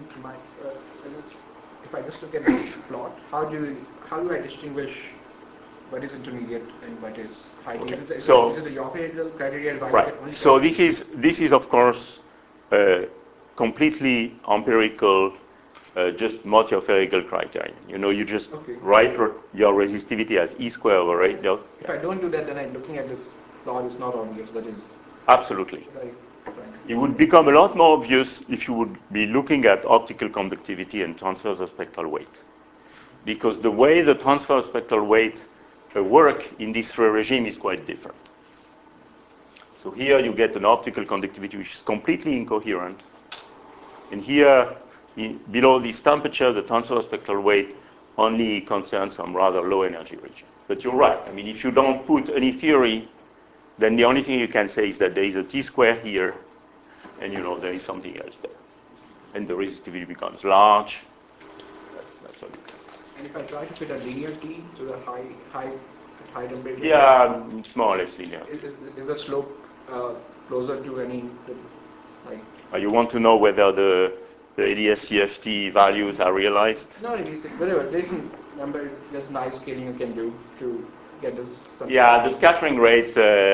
If I just look at this plot, how do I distinguish what is intermediate and what is high?
Okay.
Is it
So,
the Joffre criteria?
Right. So this is of course completely empirical, just multivariable criterion. You know, you just write your resistivity as E squared over radial.
If I don't do that, then I'm looking at this plot is not obvious. That is
absolutely.
Right.
It would become a lot more obvious if you would be looking at optical conductivity and transfers of spectral weight. Because the way the transfer of spectral weight work in this regime is quite different. So here you get an optical conductivity which is completely incoherent. And here, below this temperature, the transfer of spectral weight only concerns some rather low energy region. But you're right. I mean, if you don't put any theory, then the only thing you can say is that there is a t-square here, and you know there is something else there. And the resistivity becomes large. That's all you can say.
And if I try to fit a linear t to the high temperature?
Yeah, it's more or less linear.
Is the slope closer to any, like...
You want to know whether the ADS-CFT values are realized?
No, it is, whatever. There's a number, there's nice scaling you can do to get this.
Yeah, the scattering rate,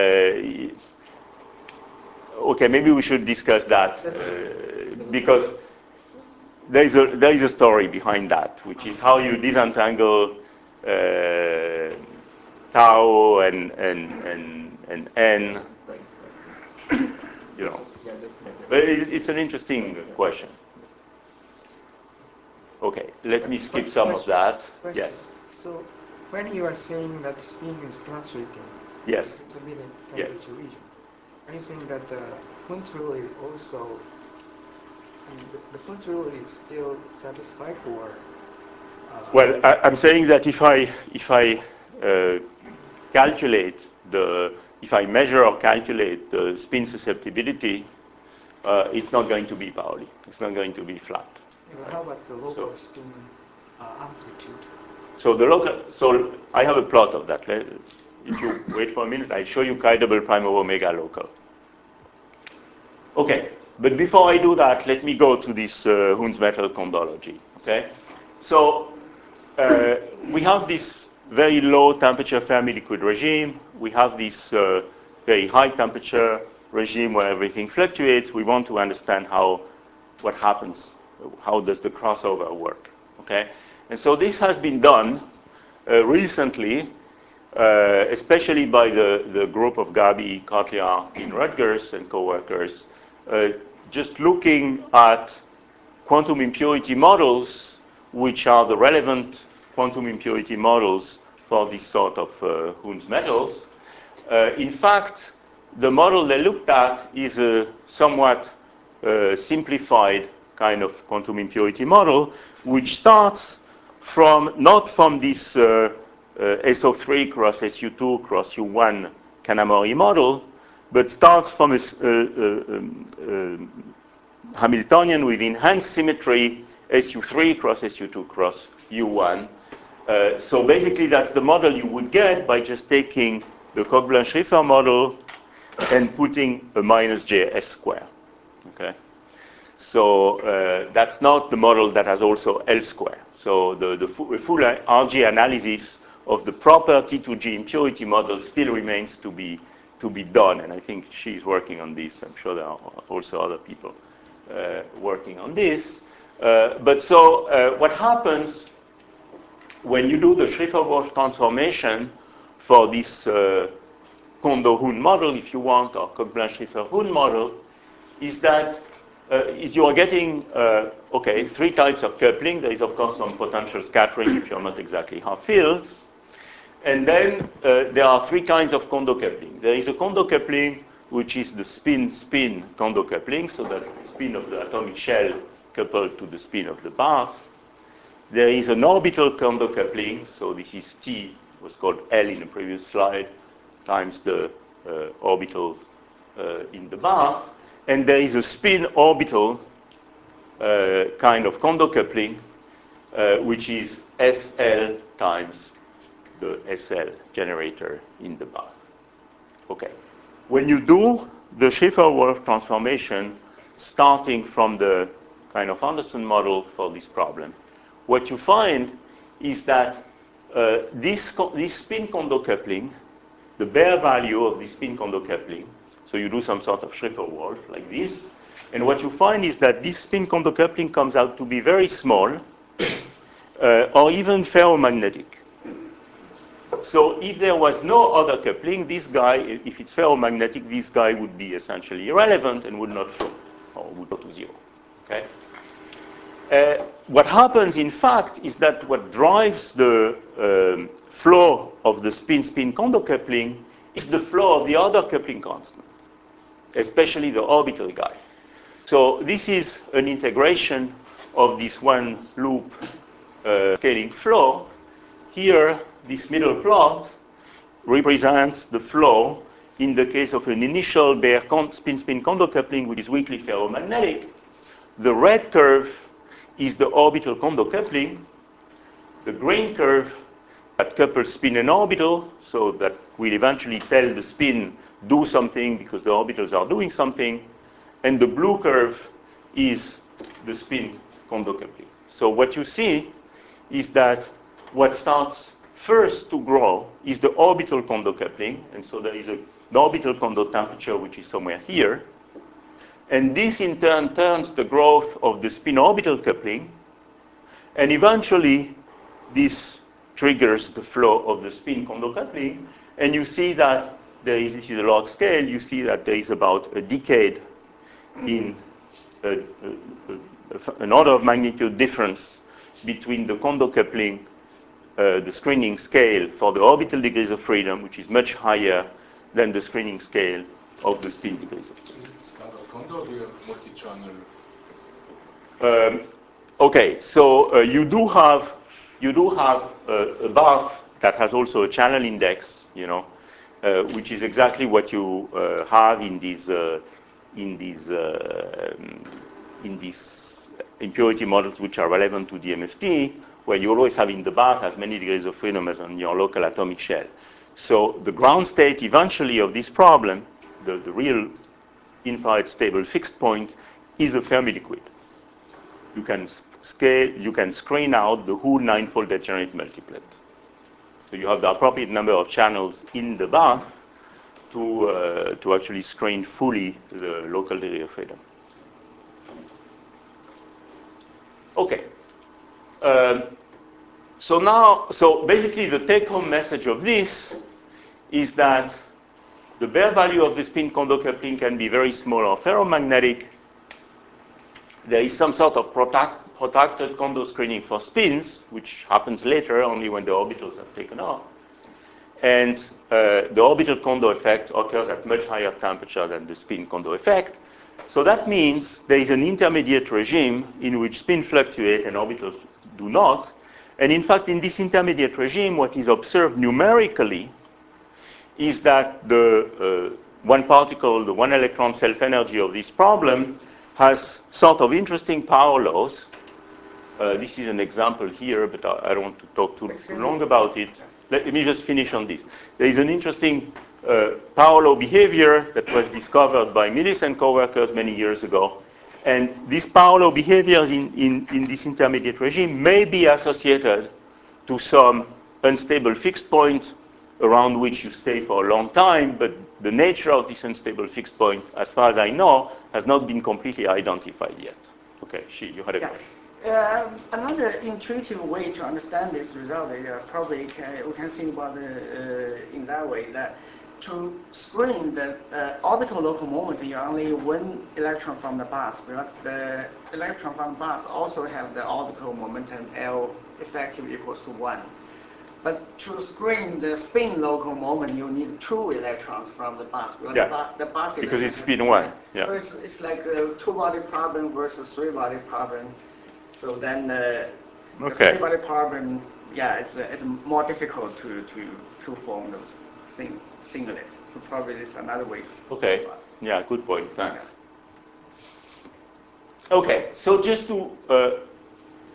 okay, maybe we should discuss that because there is a story behind that, which is how you disentangle tau and n. You know, but it's an interesting question. Okay, let me skip some of that. Yes.
So when you are saying that spin is fluctuating,
yes,
in the intermediate temperature region, are you saying that the Wundt rule is also, I mean, the Wundt rule is still satisfied, or?
Well, I'm saying that if I calculate if I measure or calculate the spin susceptibility, it's not going to be Pauli. It's not going to be flat.
Right? How about the local spin amplitude?
So I have a plot of that. If you wait for a minute, I'll show you chi-double prime over omega local. Okay, but before I do that, let me go to this Hund's metal chondrology. Okay, so we have this very low temperature Fermi-liquid regime. We have this very high temperature regime where everything fluctuates. We want to understand what happens. How does the crossover work? Okay, and so this has been done recently, especially by the group of Gabi Kotliar in Rutgers and co-workers, just looking at quantum impurity models, which are the relevant quantum impurity models for this sort of Hund's metals. In fact, the model they looked at is a somewhat simplified kind of quantum impurity model, which starts not from this SO3 cross SU2 cross U1 Kanamori model, but starts from a Hamiltonian with enhanced symmetry SU3 cross SU2 cross U1. So basically that's the model you would get by just taking the Koch-Blanch-Schrieffer model and putting a minus JS square. Okay. So that's not the model that has also L square. So the full RG analysis of the proper T2G impurity model still remains to be done, and I think she's working on this. I'm sure there are also other people working on this. But so what happens when you do the Schrieffer-Walsh transformation for this Kondo-Hund model, if you want, or Koch-Blanch-Schrieffer-Hund model, is that you are getting, okay, three types of coupling. There is, of course, some potential scattering if you're not exactly half-filled. And then there are three kinds of Kondo coupling. There is a Kondo coupling, which is the spin-spin Kondo coupling, so that the spin of the atomic shell coupled to the spin of the bath. There is an orbital Kondo coupling, so this is T, was called L in the previous slide, times the orbital in the bath. And there is a spin orbital kind of Kondo coupling, which is SL times the SL generator in the bath. Okay. When you do the Schaefer-Whorf transformation, starting from the kind of Anderson model for this problem, what you find is that this spin Kondo coupling, the bare value of this spin Kondo coupling, so you do some sort of Schaefer-Whorf like this, and what you find is that this spin Kondo coupling comes out to be very small, or even ferromagnetic. So if there was no other coupling, this guy, if it's ferromagnetic, this guy would be essentially irrelevant and would not flow, or would go to zero. Okay? What happens, in fact, is that what drives the flow of the spin-spin Kondo coupling is the flow of the other coupling constant, especially the orbital guy. So this is an integration of this one loop scaling flow. Here, this middle plot represents the flow in the case of an initial bare spin-spin Kondo coupling, which is weakly ferromagnetic. The red curve is the orbital Kondo coupling. The green curve that couples spin and orbital, so that will eventually tell the spin do something because the orbitals are doing something. And the blue curve is the spin Kondo coupling. So what you see is that what starts first to grow is the orbital Kondo coupling, and so there is an orbital Kondo temperature which is somewhere here. And this in turn turns the growth of the spin orbital coupling, and eventually this triggers the flow of the spin Kondo coupling, and you see that there is, this is a log scale, you see that there is about a decade in an order of magnitude difference between the Kondo coupling, the screening scale for the orbital degrees of freedom, which is much higher than the screening scale of the spin degrees of freedom.
Is it standard Kondo or do you have multi-channel?
Okay, so you do have a bath that has also a channel index, you know, which is exactly what you have in these impurity models which are relevant to DMFT, where you always have in the bath as many degrees of freedom as on your local atomic shell. So the ground state eventually of this problem, the real infrared stable fixed point, is a Fermi liquid. You can screen out the whole ninefold degenerate multiplet. So you have the appropriate number of channels in the bath to actually screen fully the local degree of freedom. Okay. So basically the take-home message of this is that the bare value of the spin Kondo coupling can be very small or ferromagnetic. There is some sort of protected Kondo screening for spins, which happens later only when the orbitals have taken off. And the orbital Kondo effect occurs at much higher temperature than the spin Kondo effect. So that means there is an intermediate regime in which spin fluctuate and orbitals do not. And in fact, in this intermediate regime, what is observed numerically is that the one particle, the one electron self-energy of this problem has sort of interesting power laws. This is an example here, but I don't want to talk too long about it. Let me just finish on this. There is an interesting power law behavior that was discovered by Millis and co-workers many years ago. And these power law behaviors in this intermediate regime may be associated to some unstable fixed point around which you stay for a long time, but the nature of this unstable fixed point, as far as I know, has not been completely identified yet. Okay, you had a question.
Another intuitive way to understand this result, probably we can think about it in that way, that to screen the orbital local moment, you only one electron from the bus, because the electron from the bus also have the orbital momentum L effectively equals to 1. But to screen the spin local moment, you need 2 electrons from the bus, because the bus
because it's spin 1. Yeah.
So it's like a 2-body problem versus 3-body problem. So then the 3-body problem, it's more difficult to form those singlet. So probably it's another way to
Okay. Yeah, good point. Thanks. Okay, so just to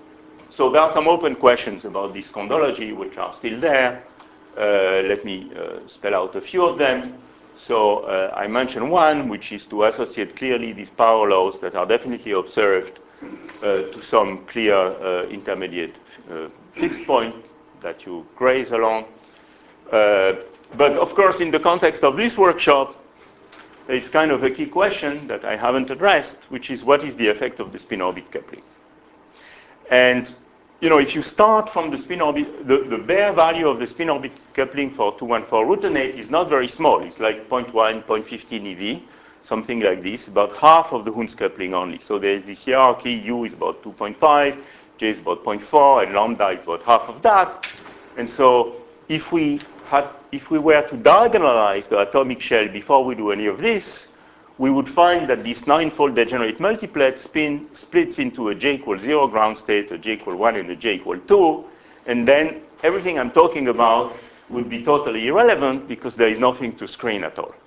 So there are some open questions about this chondrology which are still there. Let me spell out a few of them. So I mentioned one, which is to associate clearly these power laws that are definitely observed to some clear intermediate fixed point that you graze along. But of course, in the context of this workshop, there is kind of a key question that I haven't addressed, which is what is the effect of the spin-orbit coupling? And if you start from the spin-orbit, the bare value of the spin-orbit coupling for 214 routenate is not very small. It's like 0.1, 0.15 eV, something like this, about half of the Hund's coupling only. So there's this hierarchy, U is about 2.5, J is about 0.4, and lambda is about half of that. And so if we were to diagonalize the atomic shell before we do any of this, we would find that this 9-fold degenerate multiplet splits into a J equals 0 ground state, a J equal 1, and a J equal 2. And then everything I'm talking about would be totally irrelevant because there is nothing to screen at all.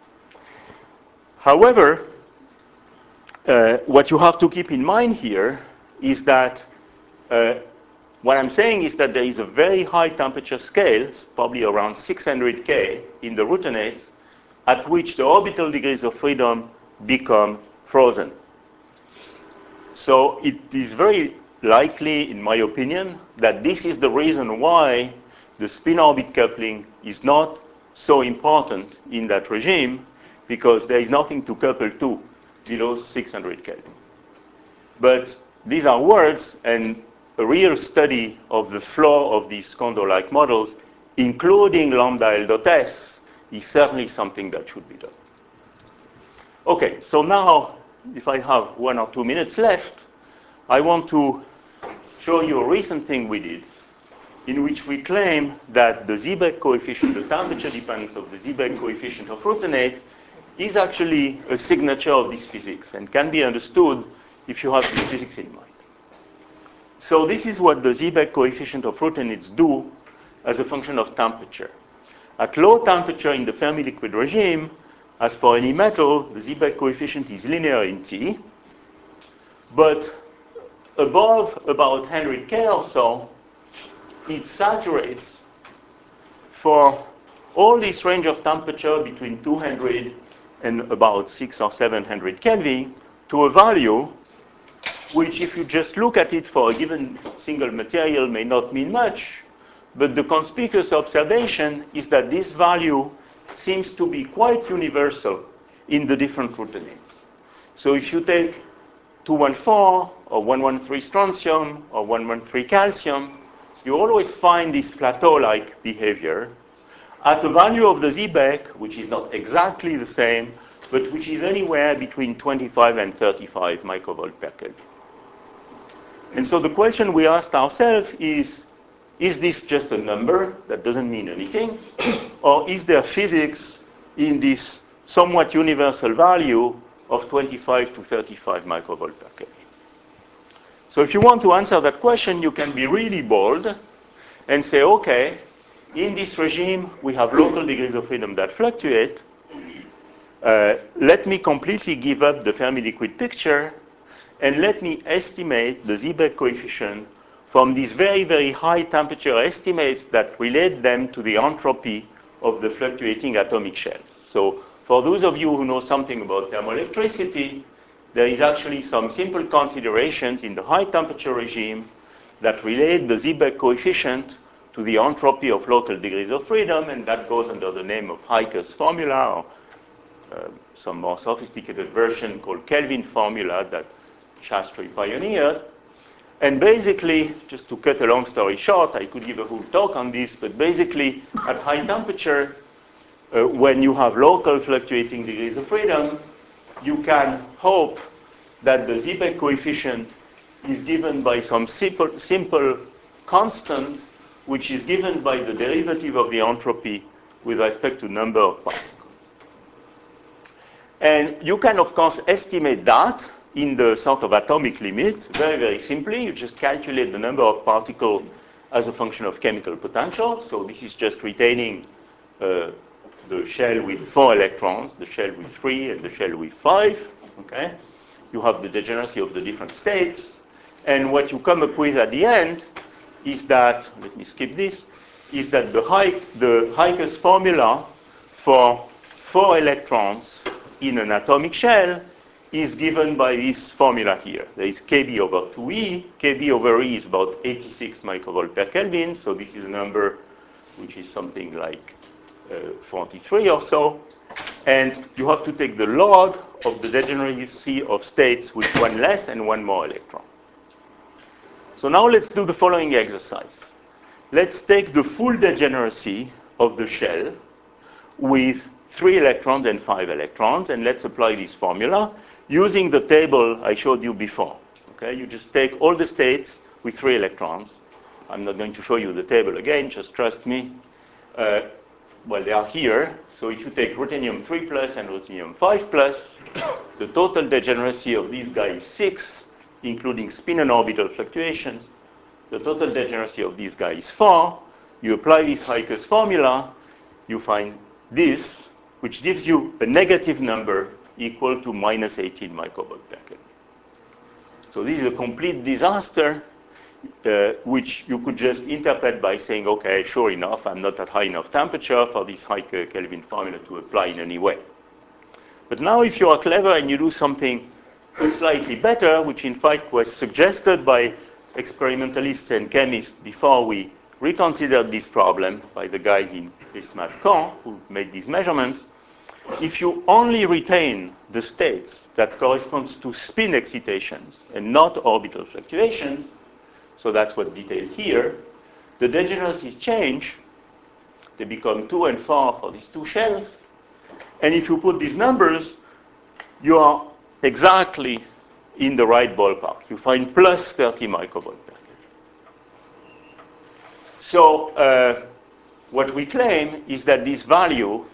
However, what you have to keep in mind here is that what I'm saying is that there is a very high temperature scale, probably around 600 K in the routenates, at which the orbital degrees of freedom become frozen. So it is very likely, in my opinion, that this is the reason why the spin-orbit coupling is not so important in that regime, because there is nothing to couple to below 600 Kelvin. But these are words, and a real study of the flow of these Kondo-like models, including lambda L dot S, is certainly something that should be done. Okay, so now, if I have 1 or 2 minutes left, I want to show you a recent thing we did, in which we claim that the Seebeck coefficient, the temperature dependence of the Seebeck coefficient of routenates, is actually a signature of this physics and can be understood if you have this physics in mind. So this is what the Seebeck coefficient of routenates do as a function of temperature. At low temperature in the Fermi liquid regime, as for any metal, the Seebeck coefficient is linear in T. But above about 100 K or so, it saturates for all this range of temperature between 200 and about 600 or 700 Kelvin to a value which, if you just look at it for a given single material, may not mean much. But the conspicuous observation is that this value seems to be quite universal in the different routenates. So if you take 214 or 113 strontium or 113 calcium, you always find this plateau-like behavior at a value of the Seebeck, which is not exactly the same, but which is anywhere between 25 and 35 microvolt per Kelvin. And so the question we asked ourselves is this just a number that doesn't mean anything? Or is there physics in this somewhat universal value of 25 to 35 microvolt per Kelvin? So if you want to answer that question, you can be really bold and say, okay, in this regime, we have local degrees of freedom that fluctuate. Let me completely give up the Fermi liquid picture, and let me estimate the Seebeck coefficient from these very, very high temperature estimates that relate them to the entropy of the fluctuating atomic shells. So for those of you who know something about thermoelectricity, there is actually some simple considerations in the high temperature regime that relate the Seebeck coefficient to the entropy of local degrees of freedom, and that goes under the name of Heike's formula, or some more sophisticated version called Kelvin formula that Shastri pioneered. And basically, just to cut a long story short, I could give a whole talk on this, but basically, at high temperature, when you have local fluctuating degrees of freedom, you can hope that the Seebeck coefficient is given by some simple constant, which is given by the derivative of the entropy with respect to number of particles. And you can, of course, estimate that in the sort of atomic limit very, very simply. You just calculate the number of particles as a function of chemical potential. So this is just retaining the shell with 4 electrons, the shell with 3, and the shell with 5. Okay? You have the degeneracy of the different states. And what you come up with at the end is that, let me skip this, is that the Heikes formula for 4 electrons in an atomic shell is given by this formula here. There is Kb over 2e. Kb over E is about 86 microvolt per Kelvin. So this is a number which is something like 43 or so. And you have to take the log of the degeneracy of states with 1 less and 1 more electron. So now let's do the following exercise. Let's take the full degeneracy of the shell with 3 electrons and 5 electrons, and let's apply this formula using the table I showed you before. Okay, you just take all the states with 3 electrons. I'm not going to show you the table again, just trust me. Well, they are here. So if you take ruthenium 3 plus and ruthenium 5 plus, the total degeneracy of these guys is 6, including spin and orbital fluctuations. The total degeneracy of these guys is 4. You apply this Heikes formula, you find this, which gives you a negative number equal to minus 18 microvolt per Kelvin. So this is a complete disaster, which you could just interpret by saying, okay, sure enough, I'm not at high enough temperature for this Heike Kelvin formula to apply in any way. But now if you are clever and you do something slightly better, which in fact was suggested by experimentalists and chemists before we reconsidered this problem by the guys in CRISMAT-Caen who made these measurements, if you only retain the states that corresponds to spin excitations and not orbital fluctuations, so that's what's detailed here, the degeneracies change. They become 2 and 4 for these 2 shells. And if you put these numbers, you are exactly in the right ballpark. You find plus 30 microvolt per Kelvin. So what we claim is that this value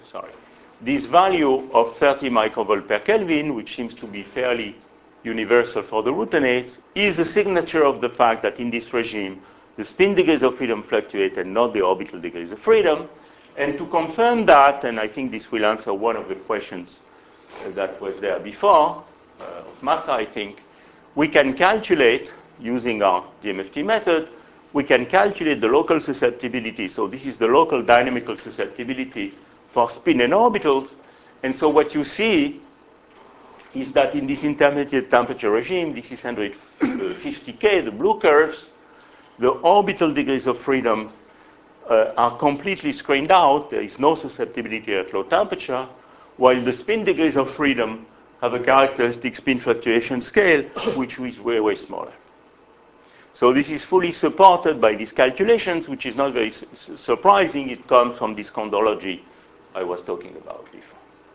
of 30 microvolt per Kelvin, which seems to be fairly universal for the rutenates, is a signature of the fact that in this regime, the spin degrees of freedom fluctuate and not the orbital degrees of freedom. And to confirm that, and I think this will answer one of the questions that was there before, of Massa, I think, we can calculate, using our DMFT method, we can calculate the local susceptibility. So this is the local dynamical susceptibility for spin and orbitals. And so what you see is that in this intermediate temperature regime, this is 150 K, the blue curves, the orbital degrees of freedom are completely screened out. There is no susceptibility at low temperature, while the spin degrees of freedom have a characteristic spin fluctuation scale, which is way, way smaller. So this is fully supported by these calculations, which is not very surprising. It comes from this chondrology I was talking about before.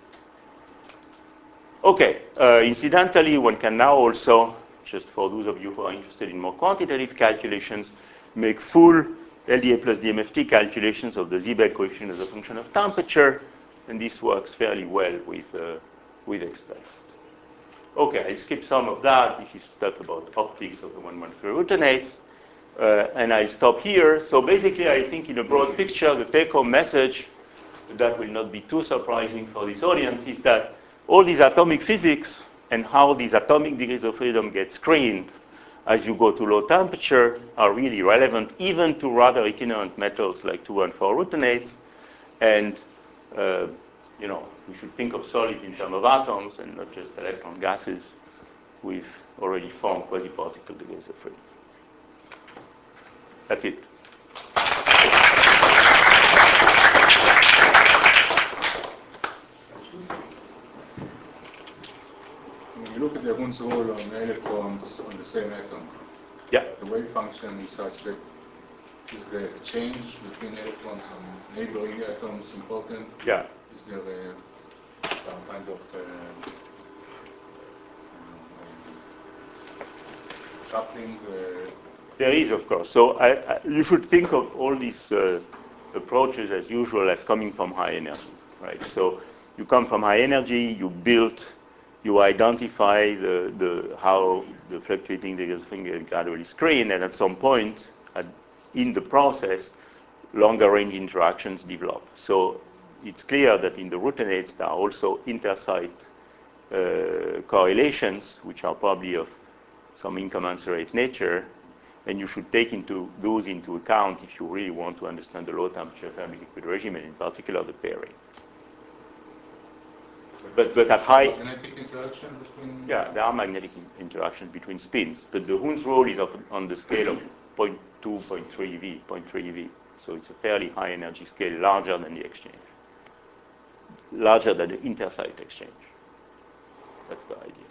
Okay, incidentally, one can now also, just for those of you who are interested in more quantitative calculations, make full LDA plus DMFT calculations of the Seebeck coefficient as a function of temperature, and this works fairly well with experiment. Okay, I skip some of that. This is stuff about optics of the 113 rutenates, and I stop here. So basically, I think in a broad picture, the take-home message that will not be too surprising for this audience is that all these atomic physics and how these atomic degrees of freedom get screened as you go to low temperature are really relevant even to rather itinerant metals like 2 and 4 rutenates. And you know, we should think of solids in terms of atoms and not just electron gases with already formed quasi-particle degrees of freedom. That's it.
When you look at the Hund's rule on electrons on the same atom,
Yeah.
the wave function is such that is the exchange between electrons and neighboring atoms important?
Yeah.
Is there some kind of coupling?
There is, of course. So you should think of all these approaches as usual as coming from high energy, right? So you come from high energy, you identify how the fluctuating degrees of freedom get gradually screen, and at some point in the process, longer range interactions develop. So it's clear that in the rutenates there are also intersite correlations, which are probably of some incommensurate nature, and you should take those into account if you really want to understand the low temperature Fermi liquid regime, and in particular the pairing. But at high...
Magnetic interaction between...
Yeah, there are magnetic interactions between spins, but the Hund's role is on the scale of 0.2, 0.3 eV, 0.3 eV. So it's a fairly high energy scale, larger than the exchange, larger than the intersite exchange. That's the idea.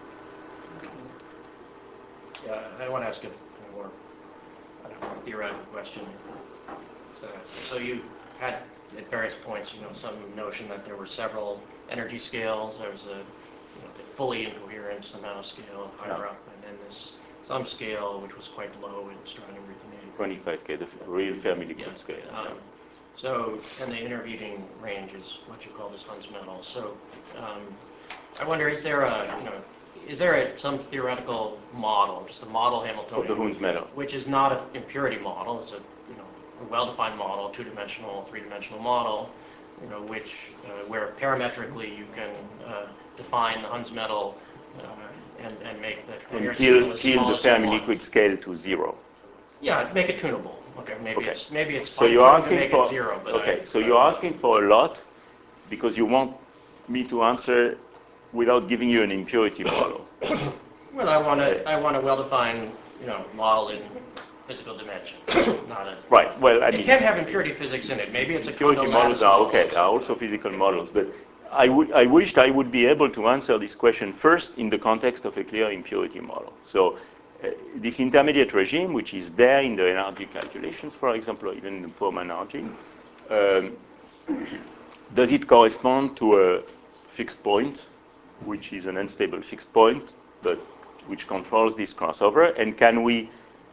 Yeah, I want to ask a more, I don't know, theoretical question. So you had at various points, some notion that there were several energy scales. There was the fully incoherent somehow scale higher up, and then this some scale which was quite low in strontium ruthenium.
25K, the real Fermi liquid scale.
So, and the intervening range is what you call this Hund's metal. So, I wonder, is there some theoretical model, just a model Hamiltonian,
of the Hund's metal,
which is not an impurity model? It's a well-defined model, two-dimensional, three-dimensional model, where parametrically you can define the Hund's metal and make the coherence
and
as
kill
small
the
as you
Fermi
want.
liquid scale to 0.
Yeah, make it tunable. Okay, maybe it's
so you're asking
to make
for
it 0. But
so you're asking for a lot because you want me to answer without giving you an impurity model.
Well, I want a well-defined model in physical dimension, not a.
Right. Well, I mean,
it can have impurity physics in it. Maybe it's a
impurity
Kondo
models
lattice
are
model.
okay. There are also physical models, but I wished I would be able to answer this question first in the context of a clear impurity model. So this intermediate regime, which is there in the energy calculations, for example, or even in the Pourman energy, does it correspond to a fixed point, which is an unstable fixed point, but which controls this crossover? And can we...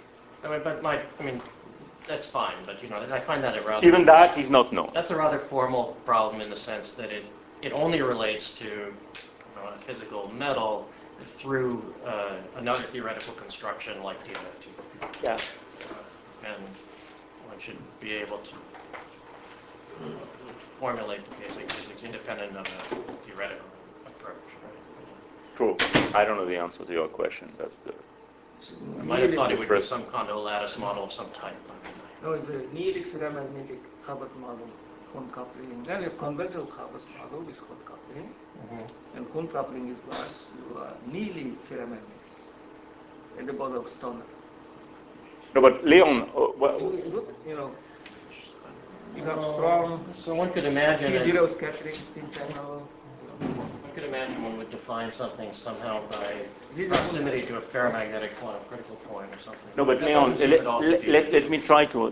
that's fine, but I find that a rather...
Even that is not known.
That's a rather formal problem in the sense that it only relates to a physical metal through another theoretical construction like DNFT.
Yeah.
And one should be able to formulate the basic physics independent of a theoretical approach. Right?
True. I don't know the answer to your question. That's the...
I might have thought it would be some Kondo lattice model of some type.
No, it's a nearly ferromagnetic Hubbard model, Hund coupling. Then a conventional Hubbard model with Hund coupling. And Hund coupling is large, you are nearly ferromagnetic at the bottom of Stoner.
No, but Leon...
You have strong...
So one could imagine...
T0 scattering, spin channel.
One could imagine one would define something somehow by proximity to a ferromagnetic quantum critical point or something.
No, but
that
Leon, let me try to...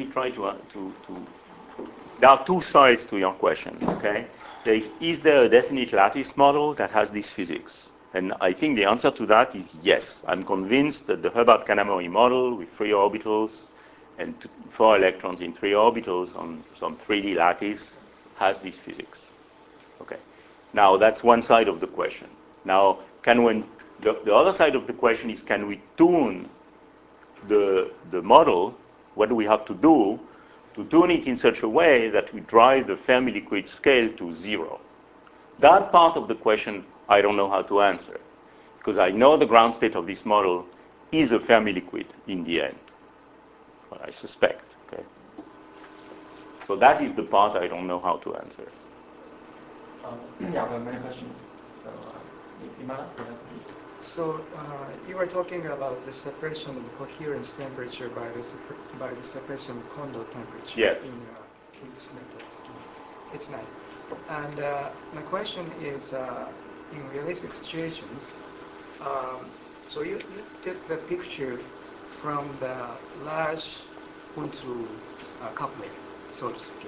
There are two sides to your question, okay? Is there a definite lattice model that has this physics? And I think the answer to that is yes. I'm convinced that the Hubbard-Kanamori model with 3 orbitals and 4 electrons in 3 orbitals on some 3D lattice has this physics. Okay. Now, that's one side of the question. Now, the other side of the question is, can we tune the model? What do we have to do to tune it in such a way that we drive the Fermi liquid scale to 0? That part of the question, I don't know how to answer, because I know the ground state of this model is a Fermi liquid in the end, I suspect. Okay. So that is the part I don't know how to answer.
Yeah, there are many questions. So, Imana, perhaps.
So you were talking about the separation of the coherence temperature by the separation of Kondo temperature.
Yes.
In this method. It's nice. And my question is, in realistic situations, so you take the picture from the large Hunzu coupling, so to speak.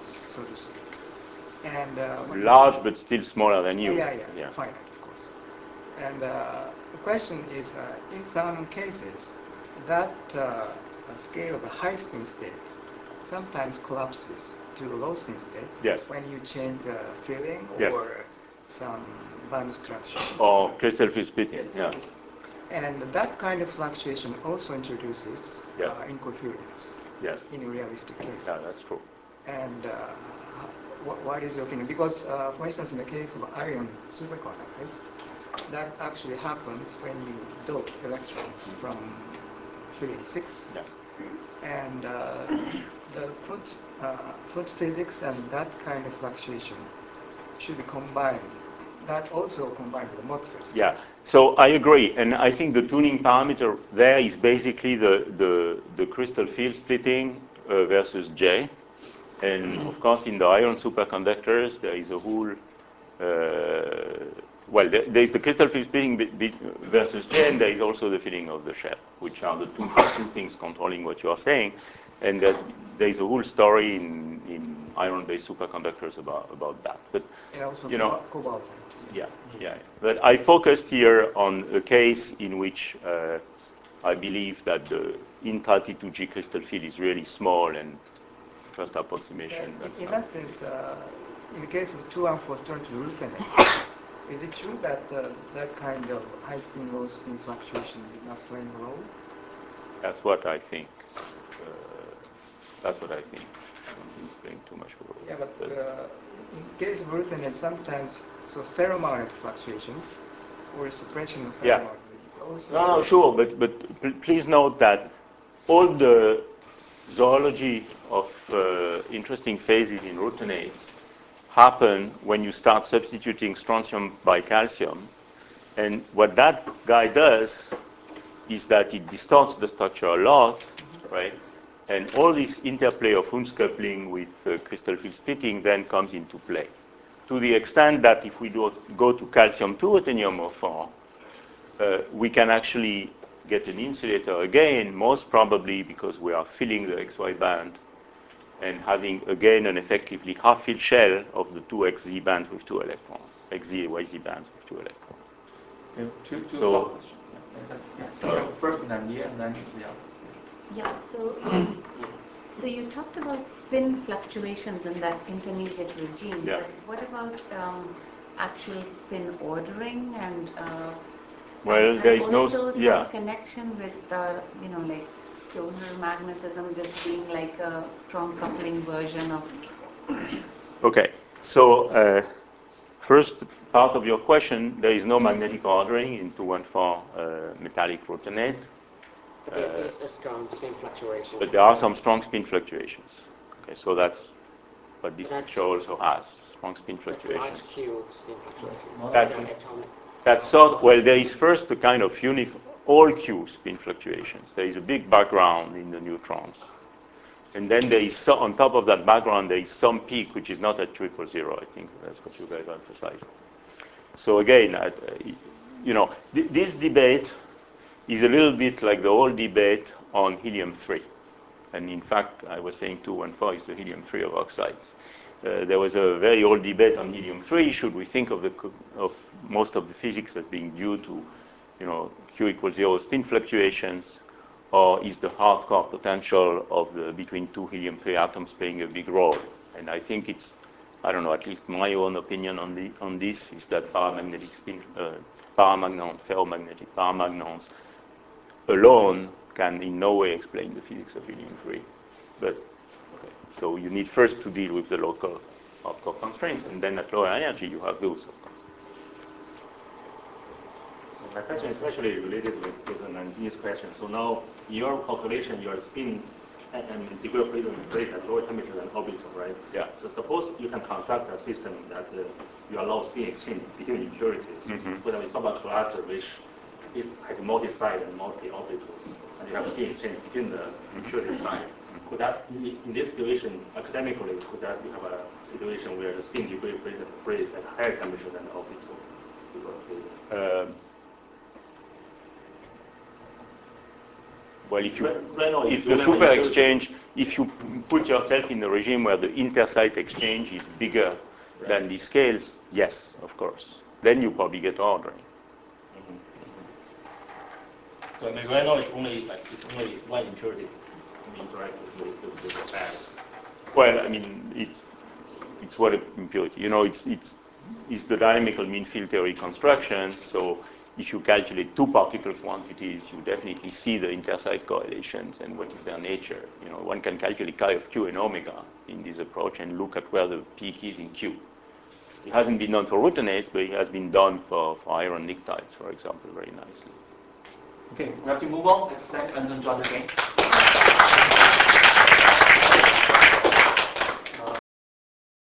And
large, but still smaller than you.
Yeah. Finite, of course. And the question is, in some cases, that scale of the high spin state sometimes collapses to a low spin state.
Yes.
When you change the filling
Yes.
or some band structure.
Or crystal field splitting.
Yes.
Yeah.
And that kind of fluctuation also introduces
Yes.
incoherence.
Yes.
In a realistic case.
Yeah, that's true.
And what is your opinion? Because, for instance, in the case of iron superconductors, that actually happens when you dope electrons from 386.
Yeah.
And the foot physics and that kind of fluctuation should be combined. That also combined with the Mach physics.
Yeah. So I agree, and I think the tuning parameter there is basically the crystal field splitting versus J. And of course, in the iron superconductors, there is a whole, well, there is the crystal field splitting versus J, and there is also the filling of the shell, which are the two things controlling what you are saying. And there is a whole story in iron-based superconductors about that. But
And also
you know,
cobalt.
yeah, yeah. But I focused here on a case in which I believe that the intra-T2G crystal field is really small and first approximation.
In that sense, in the case of 214 stern to ruthenate, is it true that that kind of high spin, low spin fluctuation is not playing a role?
That's what I think. That's what I think. I don't think it's playing too much of a role.
Yeah, but in case of ruthenate, sometimes so ferromagnetic fluctuations or suppression of
Yeah.
ferromagnetism is also.
No, sure, but please note that all the zoology of interesting phases in rutenates happen when you start substituting strontium by calcium. And what that guy does is that it distorts the structure a lot, right? And all this interplay of Hund's coupling with crystal field splitting then comes into play. To the extent that if we go to calcium 2 ruthenium-4, we can actually get an insulator again, most probably because we are filling the XY band and having again an effectively half-filled shell of the two XZ bands with 2 electrons, XZ, YZ bands with 2 electrons.
Okay, two
So-
follow-up questions. Yeah, so first Nandia and then Zia.
Yeah, so you talked about spin fluctuations in that intermediate regime,
Yeah.
but what about actual spin ordering and
Well, there is no,
also some
yeah.
connection with like Stoner magnetism just being like a strong coupling version of.
Okay, so first part of your question, there is no magnetic ordering in 214 metallic rutenate.
There is a strong spin fluctuation.
But there are some strong spin fluctuations. Okay, so that's what this
That's-
picture also has, strong spin
That's
fluctuations.
large Q spin fluctuations.
That's-
These are atomic.
That's sort, well, there is first a kind of all Q spin fluctuations. There is a big background in the neutrons. And then there is, on top of that background, there is some peak which is not at Q equals 0. I think that's what you guys emphasized. So again, this debate is a little bit like the whole debate on helium-3. And in fact, I was saying 214 is the helium-3 of oxides. There was a very old debate on helium-3. Should we think of most of the physics as being due to, Q equals 0 spin fluctuations, or is the hardcore potential of the between two helium-3 atoms playing a big role? And I think it's, I don't know, at least my own opinion on this is that paramagnetic spin, ferromagnetic paramagnons alone can in no way explain the physics of helium-3. But, okay, so you need first to deal with the local hardcore constraints, and then at lower energy you have those, of course.
So my question is actually related with Nandini's question. So now, in your calculation, your spin and degree of freedom is raised at lower temperature than orbital, right?
Yeah.
So suppose you can construct a system that you allow spin exchange between impurities.
Mm-hmm.
For example, it's about cluster which has multi-side and multi-orbitals, and you have spin exchange between the impurity sides. Could that, in this situation, academically, could that have a situation where the spin degree of freedom freeze at higher temperature than the orbital degree of freedom?
Well, if you
Right now,
if
you
the
have
super
impurity.
exchange, if you put yourself in a regime where the intersite exchange is bigger than the scales, yes, of course. Then you probably get ordering.
So I mean, right now it's only one impurity interact with the gas.
Well, I mean, it's what impurity. It's the dynamical mean field theory construction. So if you calculate two particle quantities, you definitely see the intersite correlations and what is their nature. One can calculate chi of Q and omega in this approach and look at where the peak is in Q. It hasn't been done for rutinates, but it has been done for iron pnictides, for example, very nicely.
Okay, we have to move on. Let's thank Anton John again.